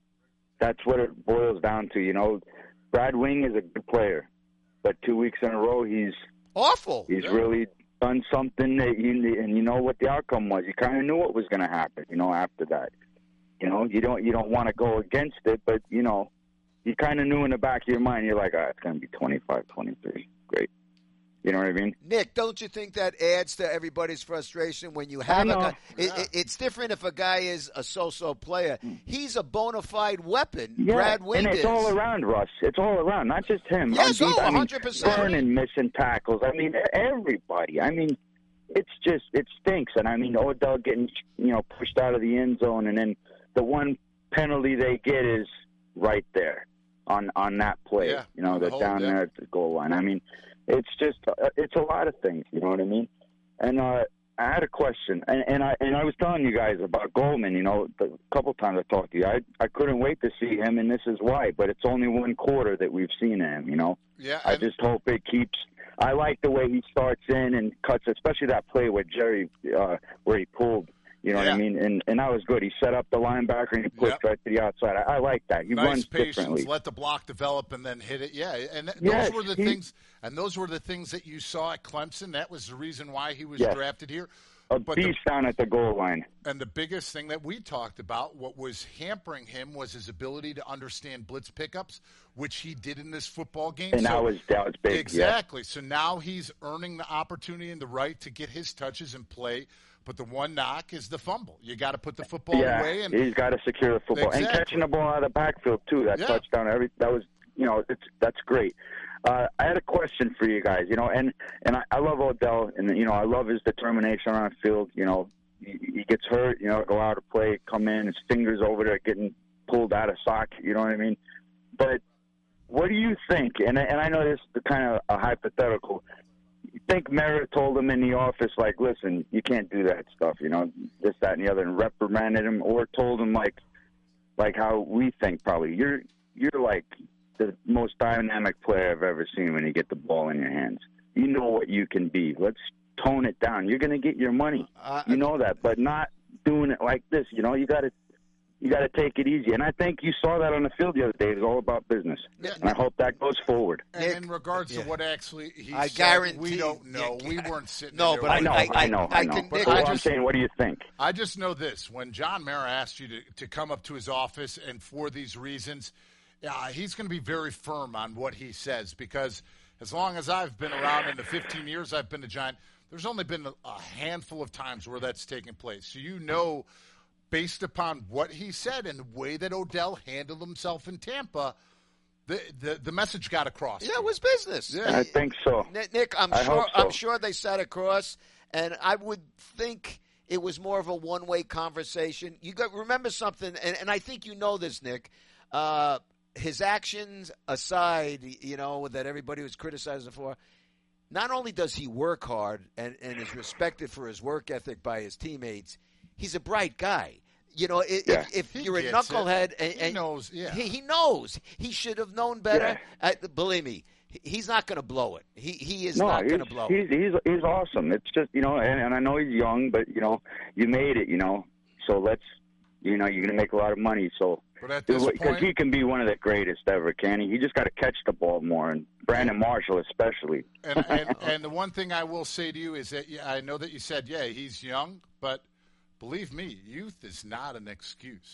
That's what it boils down to. You know, Brad Wing is a good player, but two weeks in a row, he's Awful. he's Yeah. really done something that you and you know what the outcome was. You kind of knew what was going to happen. You know, after that, you know, you don't you don't want to go against it, but you know, you kind of knew in the back of your mind. You're like, ah, it's going to be twenty-five twenty-three. Great. You know what I mean? Nick, don't you think that adds to everybody's frustration when you have a know. guy? It, Yeah. it- it's different if a guy is a so-so player. He's a bona fide weapon. Yeah, Brad Wing and it's is. all around, Russ. It's all around, not just him. Yes, On deep- oh, I mean, one hundred percent. Vernon missing tackles. I mean, everybody. I mean, it's just it stinks. And I mean, Odell getting you know pushed out of the end zone, and then the one penalty they get is right there on on that play. Yeah, you know, on the they're hold, down yeah. there at the goal line. I mean, it's just uh, it's a lot of things. You know what I mean? And uh, I had a question, and, and I and I was telling you guys about Goldman. You know, the couple times I talked to you, I I couldn't wait to see him, and this is why. But it's only one quarter that we've seen him. You know, Yeah. I and- just hope it keeps. I like the way he starts in and cuts, especially that play with Jerry, uh, where he pulled. You know what Yeah. I mean? And and that was good. He set up the linebacker and he pushed Yep. right to the outside. I, I like that. He nice runs patience, differently. let the block develop, and then hit it. Yeah, and th- Yes, those were the he- things, and those were the things that you saw at Clemson. That was the reason why he was Yes. drafted here. A But the, beast down at the goal line. and the biggest thing that we talked about, what was hampering him, was his ability to understand blitz pickups, which he did in this football game. And So- that was that was big. Yeah. Exactly. So now he's earning the opportunity and the right to get his touches and play. But the one knock is the fumble. You got to put the football Yeah, away. And he's got to secure the football and Exactly. catching the ball out of the backfield too. That Yeah. touchdown, every that was you know it's that's great. Uh, I had a question for you guys. You know, and and I, I love Odell, and you know I love his determination on the field. You know, he, he gets hurt. You know, go out to play, come in, his fingers over there getting pulled out of socket. You know what I mean? But what do you think? And and I know this is kind of a hypothetical. You think Merritt told him in the office, like, listen, you can't do that stuff, you know, this, that, and the other, and reprimanded him, or told him, like, like how we think probably. You're, you're like the most dynamic player I've ever seen when you get the ball in your hands. You know what you can be. Let's tone it down. You're going to get your money. Uh, You know that, but not doing it like this. You know, you got to you got to take it easy. And I think you saw that on the field the other day. It was all about business. Yeah. And I hope that goes forward. And Nick, in regards yeah. to what actually he I said, guarantee- we don't know. yeah, we yeah. weren't sitting No, there. but with I know, I- I, know, I I know. can- But Nick, what I I'm just- saying, what do you think? I just know this. When John Mara asked you to, to come up to his office and for these reasons, yeah, he's going to be very firm on what he says, because as long as I've been around in the fifteen years I've been a Giant, there's only been a, a handful of times where that's taken place. So you know, based upon what he said and the way that Odell handled himself in Tampa, the the, the message got across. Yeah, it was business. Yeah. I think so. Nick, Nick, I'm I sure. hope so. I'm sure they sat across, and I would think it was more of a one-way conversation. You got remember something, and, and I think you know this, Nick. Uh, his actions aside, you know that everybody was criticizing for. Not only does he work hard and, and is respected for his work ethic by his teammates, he's a bright guy. You know, if, Yeah. if He you're a gets it. knucklehead, and, He and knows, yeah. he, he knows. He should have known better. Uh, believe me, he- he's not going to blow it. He he is No, not he's, going to blow he's, it. he's he's awesome. It's just you know, and, and I know he's young, but you know, you made it. You know, so let's, you know, you're gonna make a lot of money. So But at this because point, he can be one of the greatest ever, can he? He just got to catch the ball more, and Brandon Marshall especially. and, and and the one thing I will say to you is that yeah, I know that you said yeah he's young, but believe me, youth is not an excuse.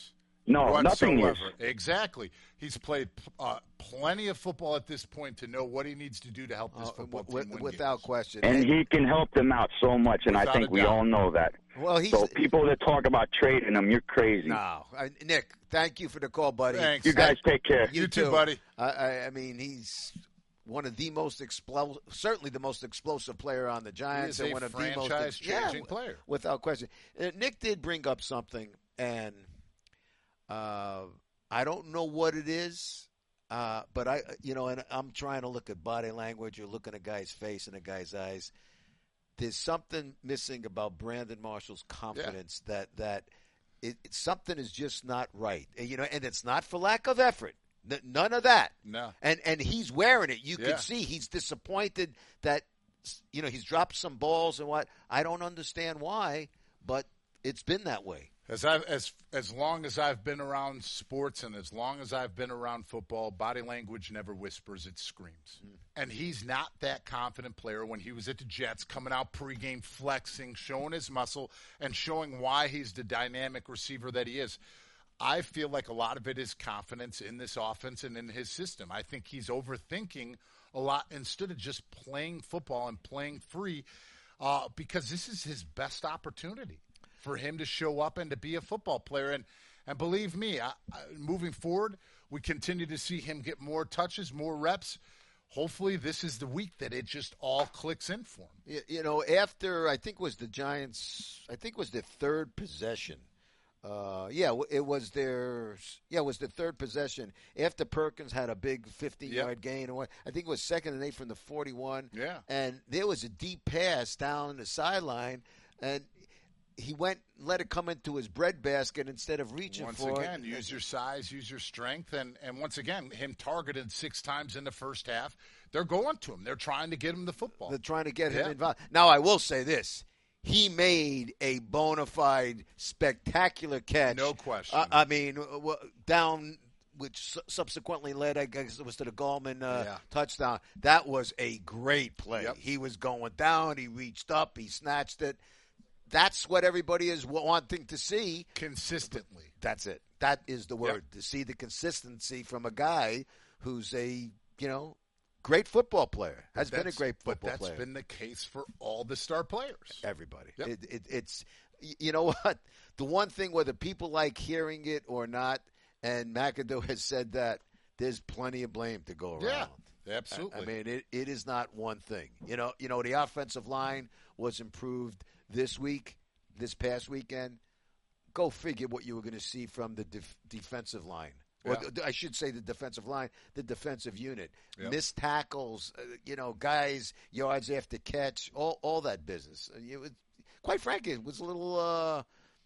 No, whatsoever. nothing is. Exactly. He's played uh, plenty of football at this point to know what he needs to do to help this Uh, football w- team win without games. question. And he can help them out so much, and Without I think a we doubt. all know that. Well, he's So people that talk about trading him, you're crazy. no, I, Nick. Thank you for the call, buddy. Thanks. You guys take care. You too, buddy. I, I, I mean, he's one of the most explosive, certainly the most explosive player on the Giants, He is and a one of the most franchise-changing yeah, player. without question. Uh, Nick did bring up something, and uh, I don't know what it is, uh, but I, you know, and I'm trying to look at body language or look at a guy's face and a guy's eyes. There's something missing about Brandon Marshall's confidence yeah. that that it, it, something is just not right, and, you know, and it's not for lack of effort. N- none of that. No. And and he's wearing it. You Yeah. can see he's disappointed that, you know, he's dropped some balls and what. I don't understand why, but it's been that way. As I as as long as I've been around sports and as long as I've been around football, body language never whispers; it screams. Mm. And he's not that confident player. When he was at the Jets, coming out pregame, flexing, showing his muscle, and showing why he's the dynamic receiver that he is. I feel like a lot of it is confidence in this offense and in his system. I think he's overthinking a lot instead of just playing football and playing free, uh, because this is his best opportunity for him to show up and to be a football player. And and believe me, I, I, moving forward, we continue to see him get more touches, more reps. Hopefully this is the week that it just all clicks in for him. You, you know, after I think it was the Giants, I think it was their third possession. Uh, yeah, it was their yeah, it was the third possession after Perkins had a big fifteen-yard yep. gain. Or I think it was second and eight from the forty-one. Yeah, and there was a deep pass down the sideline, and he went let it come into his breadbasket instead of reaching once for it. Once again, use your size, use your strength, and and once again, him targeted six times in the first half. They're going to him. They're trying to get him the football. They're trying to get him yeah. involved. Now, I will say this. He made a bona fide, spectacular catch. No question. Uh, I mean, down, which subsequently led, I guess it was to the Gallman uh, yeah. touchdown. That was a great play. Yep. He was going down. He reached up. He snatched it. That's what everybody is wanting to see. Consistently. That's it. That is the word. Yep. To see the consistency from a guy who's a, you know, great football player. Has been a great football player. But that's player. been the case for all the star players. Everybody. Yep. It, it, it's, you know what? The one thing, whether people like hearing it or not, and McAdoo has said that, there's plenty of blame to go around. Yeah, absolutely. I, I mean, it, it is not one thing. You know, you know, the offensive line was improved this week, this past weekend. Go figure what you were going to see from the def- defensive line. Or yeah. the, I should say the defensive line, the defensive unit. Yep. Missed tackles, uh, you know, guys, yards after catch, all all that business. It was, quite frankly, it was a little uh,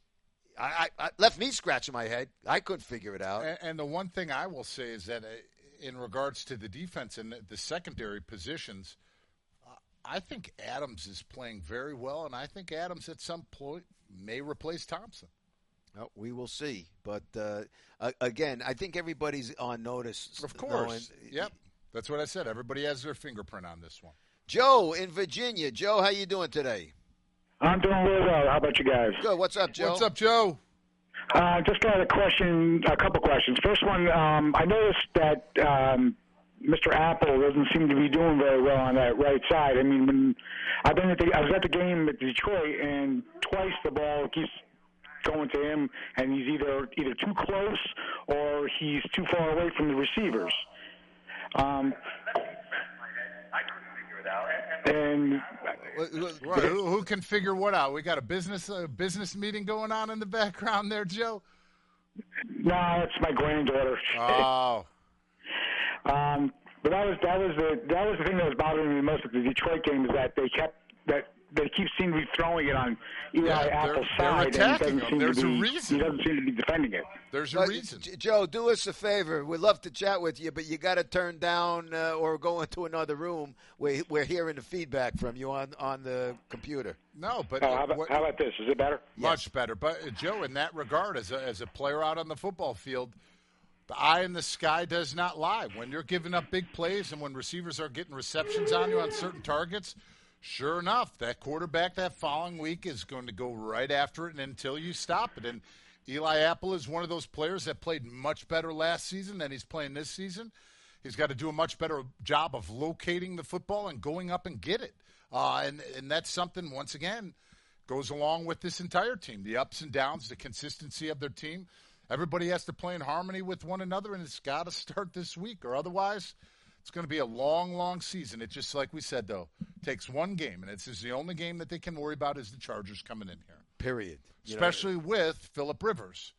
– I, I, left me scratching my head. I couldn't figure it out. And, and the one thing I will say is that uh, in regards to the defense and the, the secondary positions, uh, I think Adams is playing very well, and I think Adams at some point may replace Thompson. Oh, we will see. But, uh, again, I think everybody's on notice. Of course. Knowing, yep. That's what I said. Everybody has their fingerprint on this one. Joe in Virginia. Joe, how you doing today? I'm doing really well. How about you guys? Good. What's up, Joe? What's up, Joe? Uh, just got a question, a couple questions. First one, um, I noticed that um, Mister Apple doesn't seem to be doing very well on that right side. I mean, when I've been at the, I was at the game at Detroit, and twice the ball keeps going to him, and he's either either too close or he's too far away from the receivers. Um, and right, who, who can figure what out? We got a business a business meeting going on in the background there, Joe. No, it's my granddaughter. Oh. um, but that was that was the that was the thing that was bothering me the most at the Detroit game, is that they kept that. They keep seem to be throwing it on Eli yeah, Apple's they're, side, they're and he doesn't him. seem There's to be. a reason. He doesn't seem to be defending it. There's a but, reason. Joe, do us a favor. We'd love to chat with you, but you got to turn down uh, or go into another room where we're hearing the feedback from you on, on the computer. No, but oh, how, about, what, how about this? Is it better? Much yes. better. But uh, Joe, in that regard, as a, as a player out on the football field, the eye in the sky does not lie. When you're giving up big plays and when receivers are getting receptions on you on certain targets, sure enough, that quarterback that following week is going to go right after it and until you stop it. And Eli Apple is one of those players that played much better last season than he's playing this season. He's got to do a much better job of locating the football and going up and get it. Uh, and, and that's something, once again, goes along with this entire team. The ups and downs, the consistency of their team. Everybody has to play in harmony with one another, and it's got to start this week, or otherwise it's going to be a long, long season. It just, like we said, though, takes one game, and this is the only game that they can worry about is the Chargers coming in here. Period. You Especially know, with Phillip Rivers.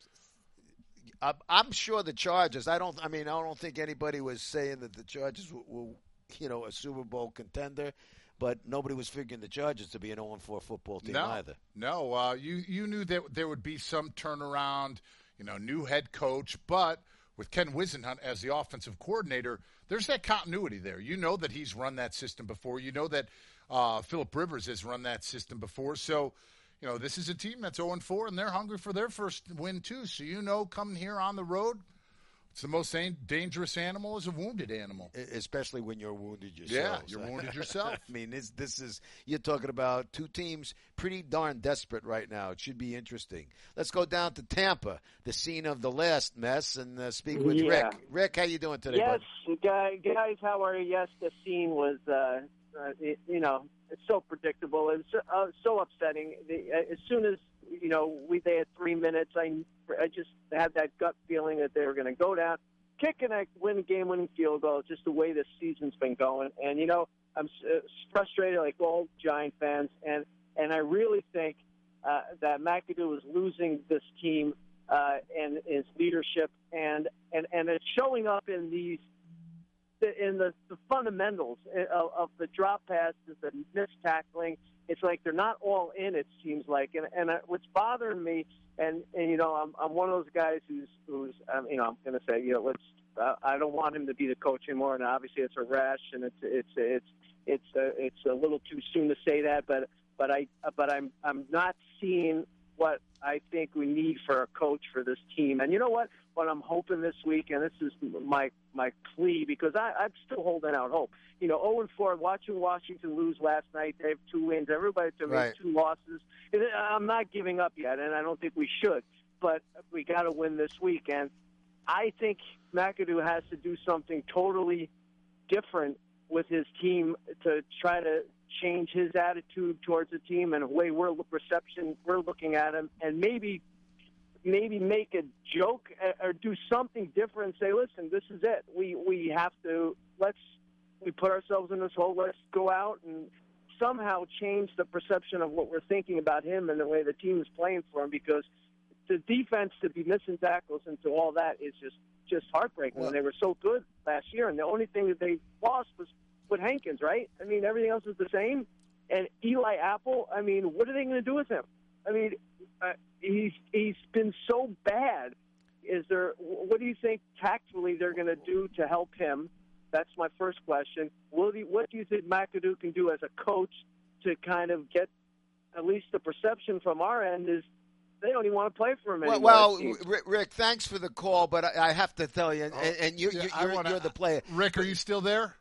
I'm sure the Chargers. I don't. I mean, I don't think anybody was saying that the Chargers were, were, you know, a Super Bowl contender, but nobody was figuring the Chargers to be an oh and four football team no, either. No, uh, you you knew that there would be some turnaround. You know, new head coach, but with Ken Whisenhunt as the offensive coordinator, there's that continuity there. You know that he's run that system before. You know that uh, Phillip Rivers has run that system before. So, you know, this is a team that's oh and four, and they're hungry for their first win, too. So, you know, coming here on the road, it's the most dangerous animal is a wounded animal. Especially when you're wounded yourself. Yeah, you're wounded yourself. I mean, this, this is – you're talking about two teams pretty darn desperate right now. It should be interesting. Let's go down to Tampa, the scene of the last mess, and uh, speak with yeah. Rick. Rick, how you doing today, yes, bud? Guys, guys, how are you? Yes, the scene was, uh, uh, it, you know, it's so predictable. It was so, uh, so upsetting. The, uh, as soon as, you know, we they had three minutes, I, I just had that gut feeling that they were going to go down, kick and win a game-winning field goal. It's just the way this season's been going. And, you know, I'm uh, frustrated like all Giant fans, and, and I really think uh, that McAdoo is losing this team uh, and his leadership, and, and, and it's showing up in these in the, the fundamentals of, of the drop passes, the missed tackling. It's like they're not all in, it seems like. And, and uh, what's bothering me, and, and you know, I'm, I'm one of those guys who's, who's um, you know, I'm going to say, you know, let's, uh, I don't want him to be the coach anymore. And obviously it's a rash, and it's, it's, it's, it's, uh, it's a little too soon to say that, but, but I, but I'm, I'm not seeing what I think we need for a coach for this team. And you know what? What I'm hoping this week, and this is my my plea, because I, I'm still holding out hope. You know, oh and four, watching Washington lose last night. They have two wins. Everybody to me, Right. two losses. I'm not giving up yet, and I don't think we should. But we got to win this week. And I think McAdoo has to do something totally different with his team to try to change his attitude towards the team and the way we're reception we're looking at him, and maybe maybe make a joke or do something different. Say, listen, this is it. We we have to let's we put ourselves in this hole. Let's go out and somehow change the perception of what we're thinking about him and the way the team is playing for him. Because the defense to be missing tackles and to all that is just just heartbreaking. Well, when they were so good last year, and the only thing that they lost was with Hankins, right? I mean, everything else is the same. And Eli Apple, I mean, what are they going to do with him? I mean, uh, he's he's been so bad. Is there? What do you think tactfully they're going to do to help him? That's my first question. Will he, what do you think McAdoo can do as a coach to kind of get at least the perception from our end is they don't even want to play for him anymore? Well, well Rick, Rick, thanks for the call, but I, I have to tell you, and, and you, Yeah, you, I you're, wanna- you're the player. Rick, are you still there?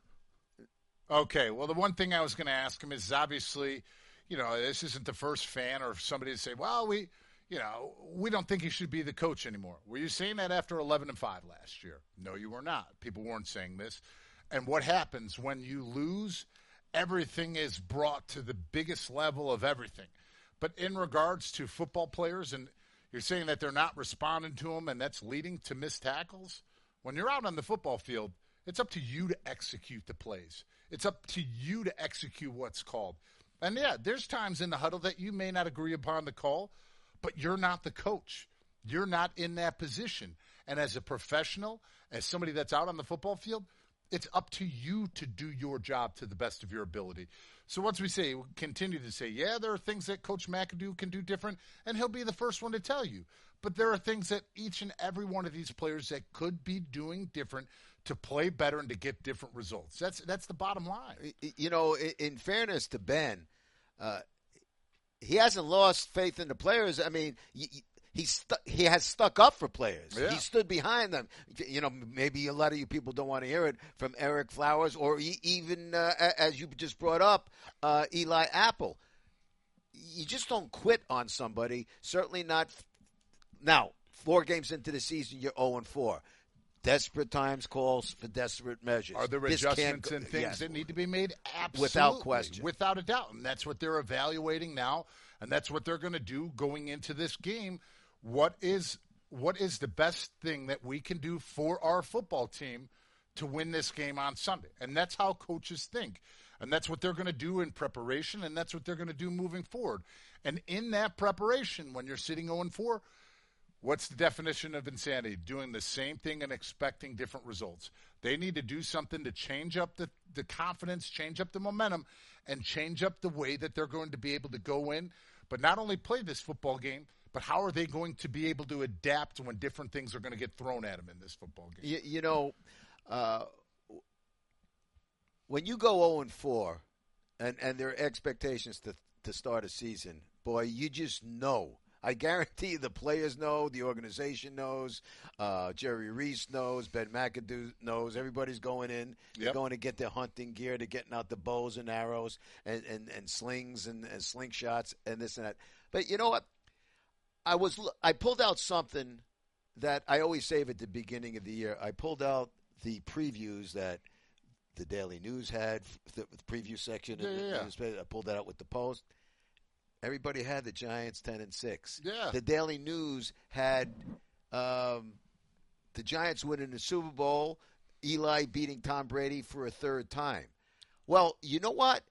Okay. Well, the one thing I was going to ask him is obviously, you know, this isn't the first fan or somebody to say, well, we, you know, we don't think he should be the coach anymore. Were you saying that after eleven and five last year? No, you were not. People weren't saying this. And what happens when you lose? Everything is brought to the biggest level of everything. But in regards to football players, and you're saying that they're not responding to them, and that's leading to missed tackles. When you're out on the football field, it's up to you to execute the plays. It's up to you to execute what's called. And, yeah, there's times in the huddle that you may not agree upon the call, but you're not the coach. You're not in that position. And as a professional, as somebody that's out on the football field, it's up to you to do your job to the best of your ability. So once we say, we continue to say, yeah, there are things that Coach McAdoo can do different, and he'll be the first one to tell you. But there are things that each and every one of these players that could be doing different to play better and to get different results. That's that's the bottom line. You know, in fairness to Ben, uh, he hasn't lost faith in the players. I mean, he stu- he has stuck up for players. Yeah. He stood behind them. You know, maybe a lot of you people don't want to hear it from Eric Flowers or e- even, uh, as you just brought up, uh, Eli Apple. You just don't quit on somebody, certainly not – now, Four games into the season, you're oh and four. Desperate times calls for desperate measures. Are there This adjustments can't- and things yes. that need to be made? Absolutely. Without question. Without a doubt. And that's what they're evaluating now, and that's what they're going to do going into this game. What is what is the best thing that we can do for our football team to win this game on Sunday? And that's how coaches think. And that's what they're going to do in preparation, and that's what they're going to do moving forward. And in that preparation, when you're sitting oh and four, what's the definition of insanity? Doing the same thing and expecting different results. They need to do something to change up the, the confidence, change up the momentum, and change up the way that they're going to be able to go in, but not only play this football game, but how are they going to be able to adapt when different things are going to get thrown at them in this football game? You, you know, uh, when you go oh and four, and, and there are expectations to to start a season, boy, you just know. I guarantee you the players know, the organization knows, uh, Jerry Reese knows, Ben McAdoo knows. Everybody's going in. They're Yep. going to get their hunting gear. They're getting out the bows and arrows and, and, and slings and, and slingshots and this and that. But you know what? I was I pulled out something that I always save at the beginning of the year. I pulled out the previews that the Daily News had, the, the preview section. Yeah, in the yeah, yeah. newspaper. I pulled that out with the Post. Everybody had the Giants ten and six. Yeah. The Daily News had um, the Giants winning the Super Bowl, Eli beating Tom Brady for a third time. Well, you know what?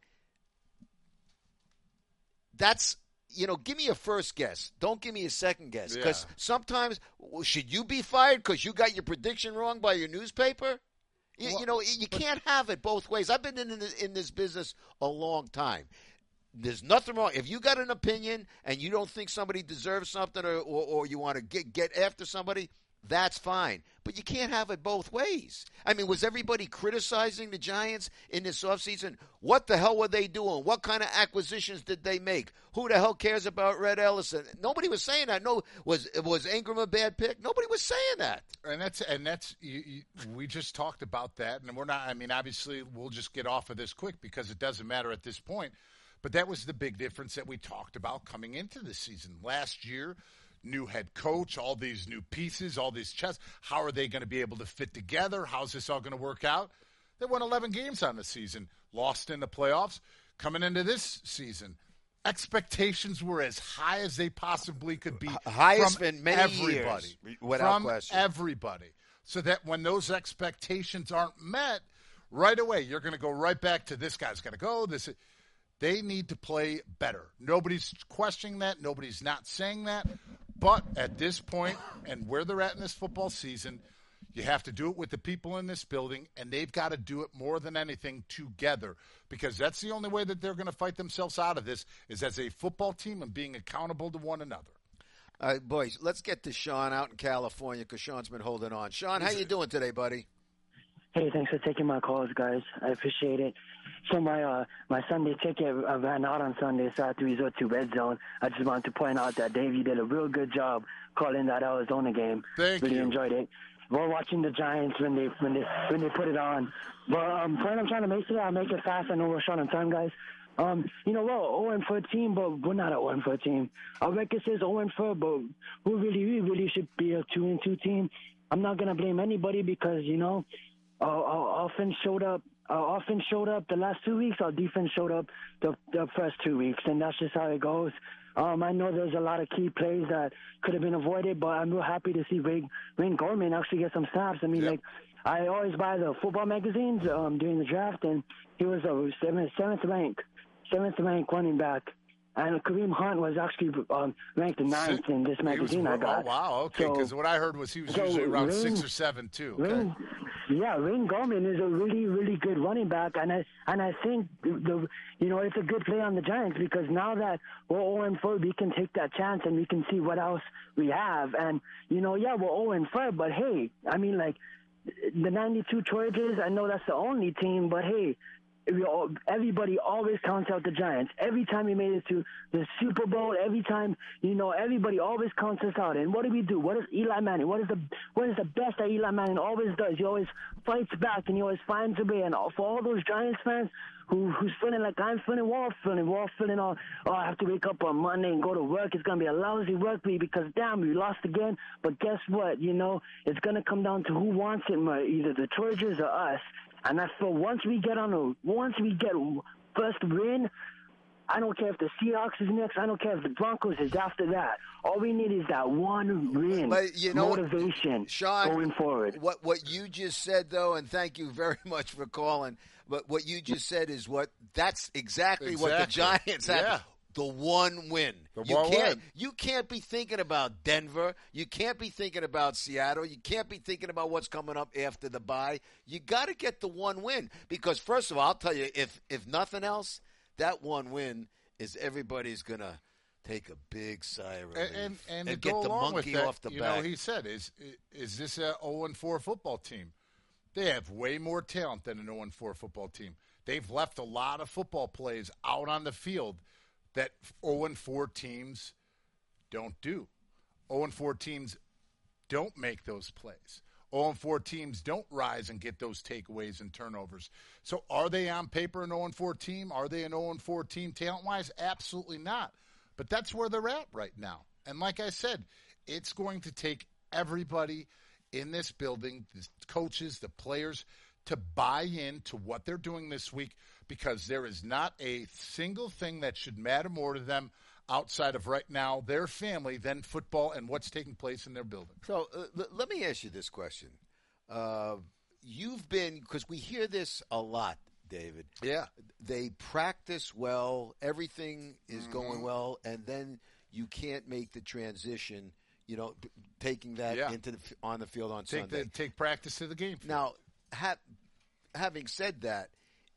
That's, you know, give me a first guess. Don't give me a second guess. Because Yeah. sometimes, well, should you be fired because you got your prediction wrong by your newspaper? You, Well, you know, you can't have it both ways. I've been in, in in this business a long time. There's nothing wrong. If you got an opinion and you don't think somebody deserves something, or, or, or you want to get get after somebody, that's fine. But you can't have it both ways. I mean, was everybody criticizing the Giants in this offseason? What the hell were they doing? What kind of acquisitions did they make? Who the hell cares about Red Ellison? Nobody was saying that. No, was was Ingram a bad pick? Nobody was saying that. And that's and that's you, you, we just talked about that, and we're not. I mean, obviously, we'll just get off of this quick because it doesn't matter at this point. But that was the big difference that we talked about coming into the season last year. New head coach, all these new pieces, all these chess. How are they going to be able to fit together? How's this all going to work out? They won eleven games on the season, lost in the playoffs. Coming into this season, expectations were as high as they possibly could be. Highest from in many everybody, years, without from question. everybody. So that when those expectations aren't met, right away you're going to go right back to this guy's got to go. This. They need to play better. Nobody's questioning that. Nobody's not saying that. But at this point and where they're at in this football season, you have to do it with the people in this building, and they've got to do it more than anything together, because that's the only way that they're going to fight themselves out of this is as a football team and being accountable to one another. All right, boys, let's get to Sean out in California because Sean's been holding on. Sean, how you doing today, buddy? Hey, thanks for taking my calls, guys. I appreciate it. So my uh, my Sunday ticket uh, ran out on Sunday, so I had to resort to Red Zone. I just wanted to point out that Dave, you did a real good job calling that Arizona game. Thank really you. enjoyed it. We're watching the Giants when they when they when they put it on. But um, point I'm trying to make today, I'll make it fast. I know we're short on time, guys. Um, you know, we're an oh and four team, but we're not an oh and four team. Our record says oh and four, but we really, we really should be a two and two team. I'm not gonna blame anybody because you know. Our, our offense showed up. Our offense showed up the last two weeks. Our defense showed up the, the first two weeks, and that's just how it goes. Um, I know there's a lot of key plays that could have been avoided, but I'm real happy to see Ray, Wayne Gorman actually get some snaps. I mean, Yep. like, I always buy the football magazines um, during the draft, and he was a seventh, seventh rank, seventh rank running back. And Kareem Hunt was actually um, ranked ninth in this He was- magazine I got. Oh, wow, okay, So- because what I heard was he was so usually around Wayne- six or seven, too. Okay. Wayne, yeah, Wayne Gorman is a really, really good running back, and I and I think the, the you know it's a good play on the Giants because now that we're oh and four, we can take that chance and we can see what else we have. And you know, yeah, we're oh and four, but hey, I mean, like the ninety-two Chargers, I know that's the only team, but hey, we all, everybody always counts out the Giants. Every time we made it to the Super Bowl, every time, you know, everybody always counts us out. And what do we do? What is Eli Manning? What is the what is the best that Eli Manning always does? He always fights back and he always finds a way. And for all those Giants fans who who's feeling like I'm feeling, we're all feeling, we're all feeling all, oh, I have to wake up on Monday and go to work. It's going to be a lousy work week because, damn, we lost again. But guess what? You know, it's going to come down to who wants it more, either the Chargers or us. And I feel once we get on a, once we get first win, I don't care if the Seahawks is next. I don't care if the Broncos is after that. All we need is that one win, but, you know, motivation Sean, going forward. What what you just said, though, and thank you very much for calling, but what you just said is what that's exactly, exactly. what the Giants have. Yeah. The one win. The you one can't win. you can't be thinking about Denver. You can't be thinking about Seattle. You can't be thinking about what's coming up after the bye. You got to get the one win because first of all, I'll tell you, if if nothing else, that one win is everybody's gonna take a big sigh of relief and, and, and, and to get go the along monkey with that, off the you back. know, he said, is is this a oh and four football team? They have way more talent than an oh and four football team. They've left a lot of football plays out on the field that oh and four teams don't do. oh and four teams don't make those plays. oh and four teams don't rise and get those takeaways and turnovers. So are they on paper an oh and four team? Are they an oh and four team talent-wise? Absolutely not. But that's where they're at right now. And like I said, it's going to take everybody in this building, the coaches, the players, to buy into what they're doing this week because there is not a single thing that should matter more to them outside of right now, their family, than football and what's taking place in their building. So uh, l- let me ask you this question. Uh, you've been, because we hear this a lot, David. Yeah. They practice well, everything is Mm-hmm. going well, and then you can't make the transition, you know, p- taking that Yeah. into the, f- on the field on Take Sunday. the, take practice to the game field. Now, ha- having said that,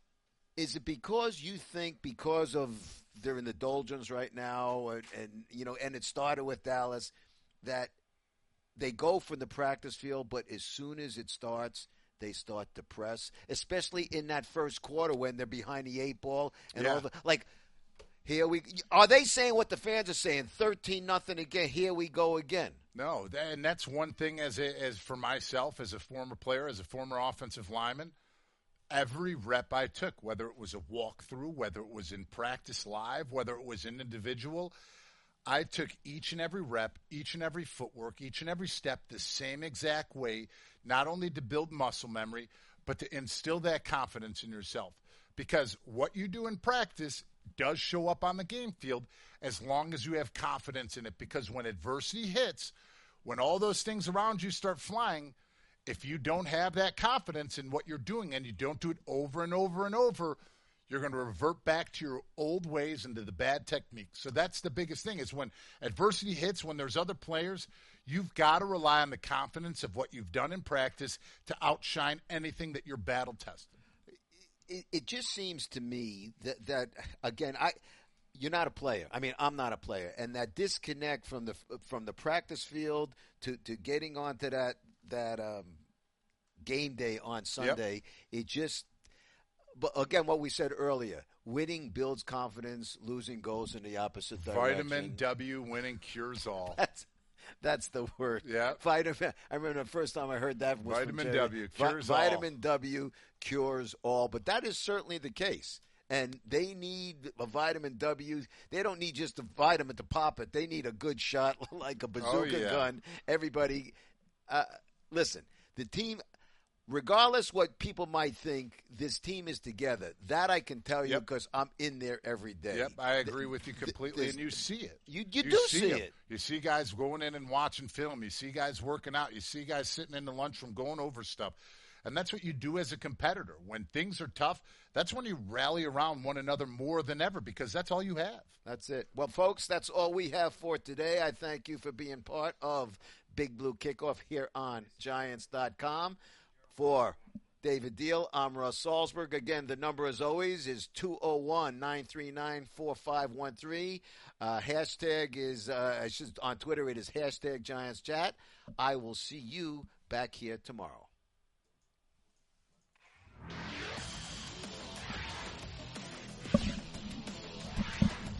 is it because you think because of they're in the doldrums right now, and, and you know, and it started with Dallas, that they go from the practice field, but as soon as it starts, they start to press, especially in that first quarter when they're behind the eight ball and Yeah. all the like. Here we are. They saying what the fans are saying? Thirteen nothing again. Here we go again. No, that, and that's one thing as a, as for myself, as a former player, as a former offensive lineman, every rep I took, whether it was a walkthrough, whether it was in practice live, whether it was in individual, I took each and every rep, each and every footwork, each and every step the same exact way, not only to build muscle memory, but to instill that confidence in yourself. Because what you do in practice does show up on the game field as long as you have confidence in it. Because when adversity hits, when all those things around you start flying, if you don't have that confidence in what you're doing and you don't do it over and over and over, you're going to revert back to your old ways and to the bad techniques. So that's the biggest thing is when adversity hits, when there's other players, you've got to rely on the confidence of what you've done in practice to outshine anything that you're battle tested. It, it just seems to me that, that again, I you're not a player. I mean, I'm not a player, and that disconnect from the from the practice field to, to getting onto that that um, game day on Sunday, yep. It just. But again, what we said earlier, winning builds confidence, losing goes in the opposite direction. Vitamin W, winning cures all. That's that's the word. Yeah. Vitamin. I remember the first time I heard that was Vitamin from Jerry. W cures Vi- all. Vitamin W cures all, but that is certainly the case. And they need a vitamin W. They don't need just a vitamin to pop it. They need a good shot like a bazooka oh, yeah. gun. Everybody, uh, listen, the team. Regardless what people might think, this team is together. That I can tell you yep. because I'm in there every day. Yep, I agree with you completely, There's, and you see it. You you, you do see, see it. it. You see guys going in and watching film. You see guys working out. You see guys sitting in the lunchroom going over stuff. And that's what you do as a competitor. When things are tough, that's when you rally around one another more than ever because that's all you have. That's it. Well, folks, that's all we have for today. I thank you for being part of Big Blue Kickoff here on Giants dot com. For David Deal, I'm Russ Salzberg. Again, the number, as always, is two oh one, nine three nine, four five one three. Uh, hashtag is, uh, just on Twitter, it is hashtag Giants Chat. I will see you back here tomorrow.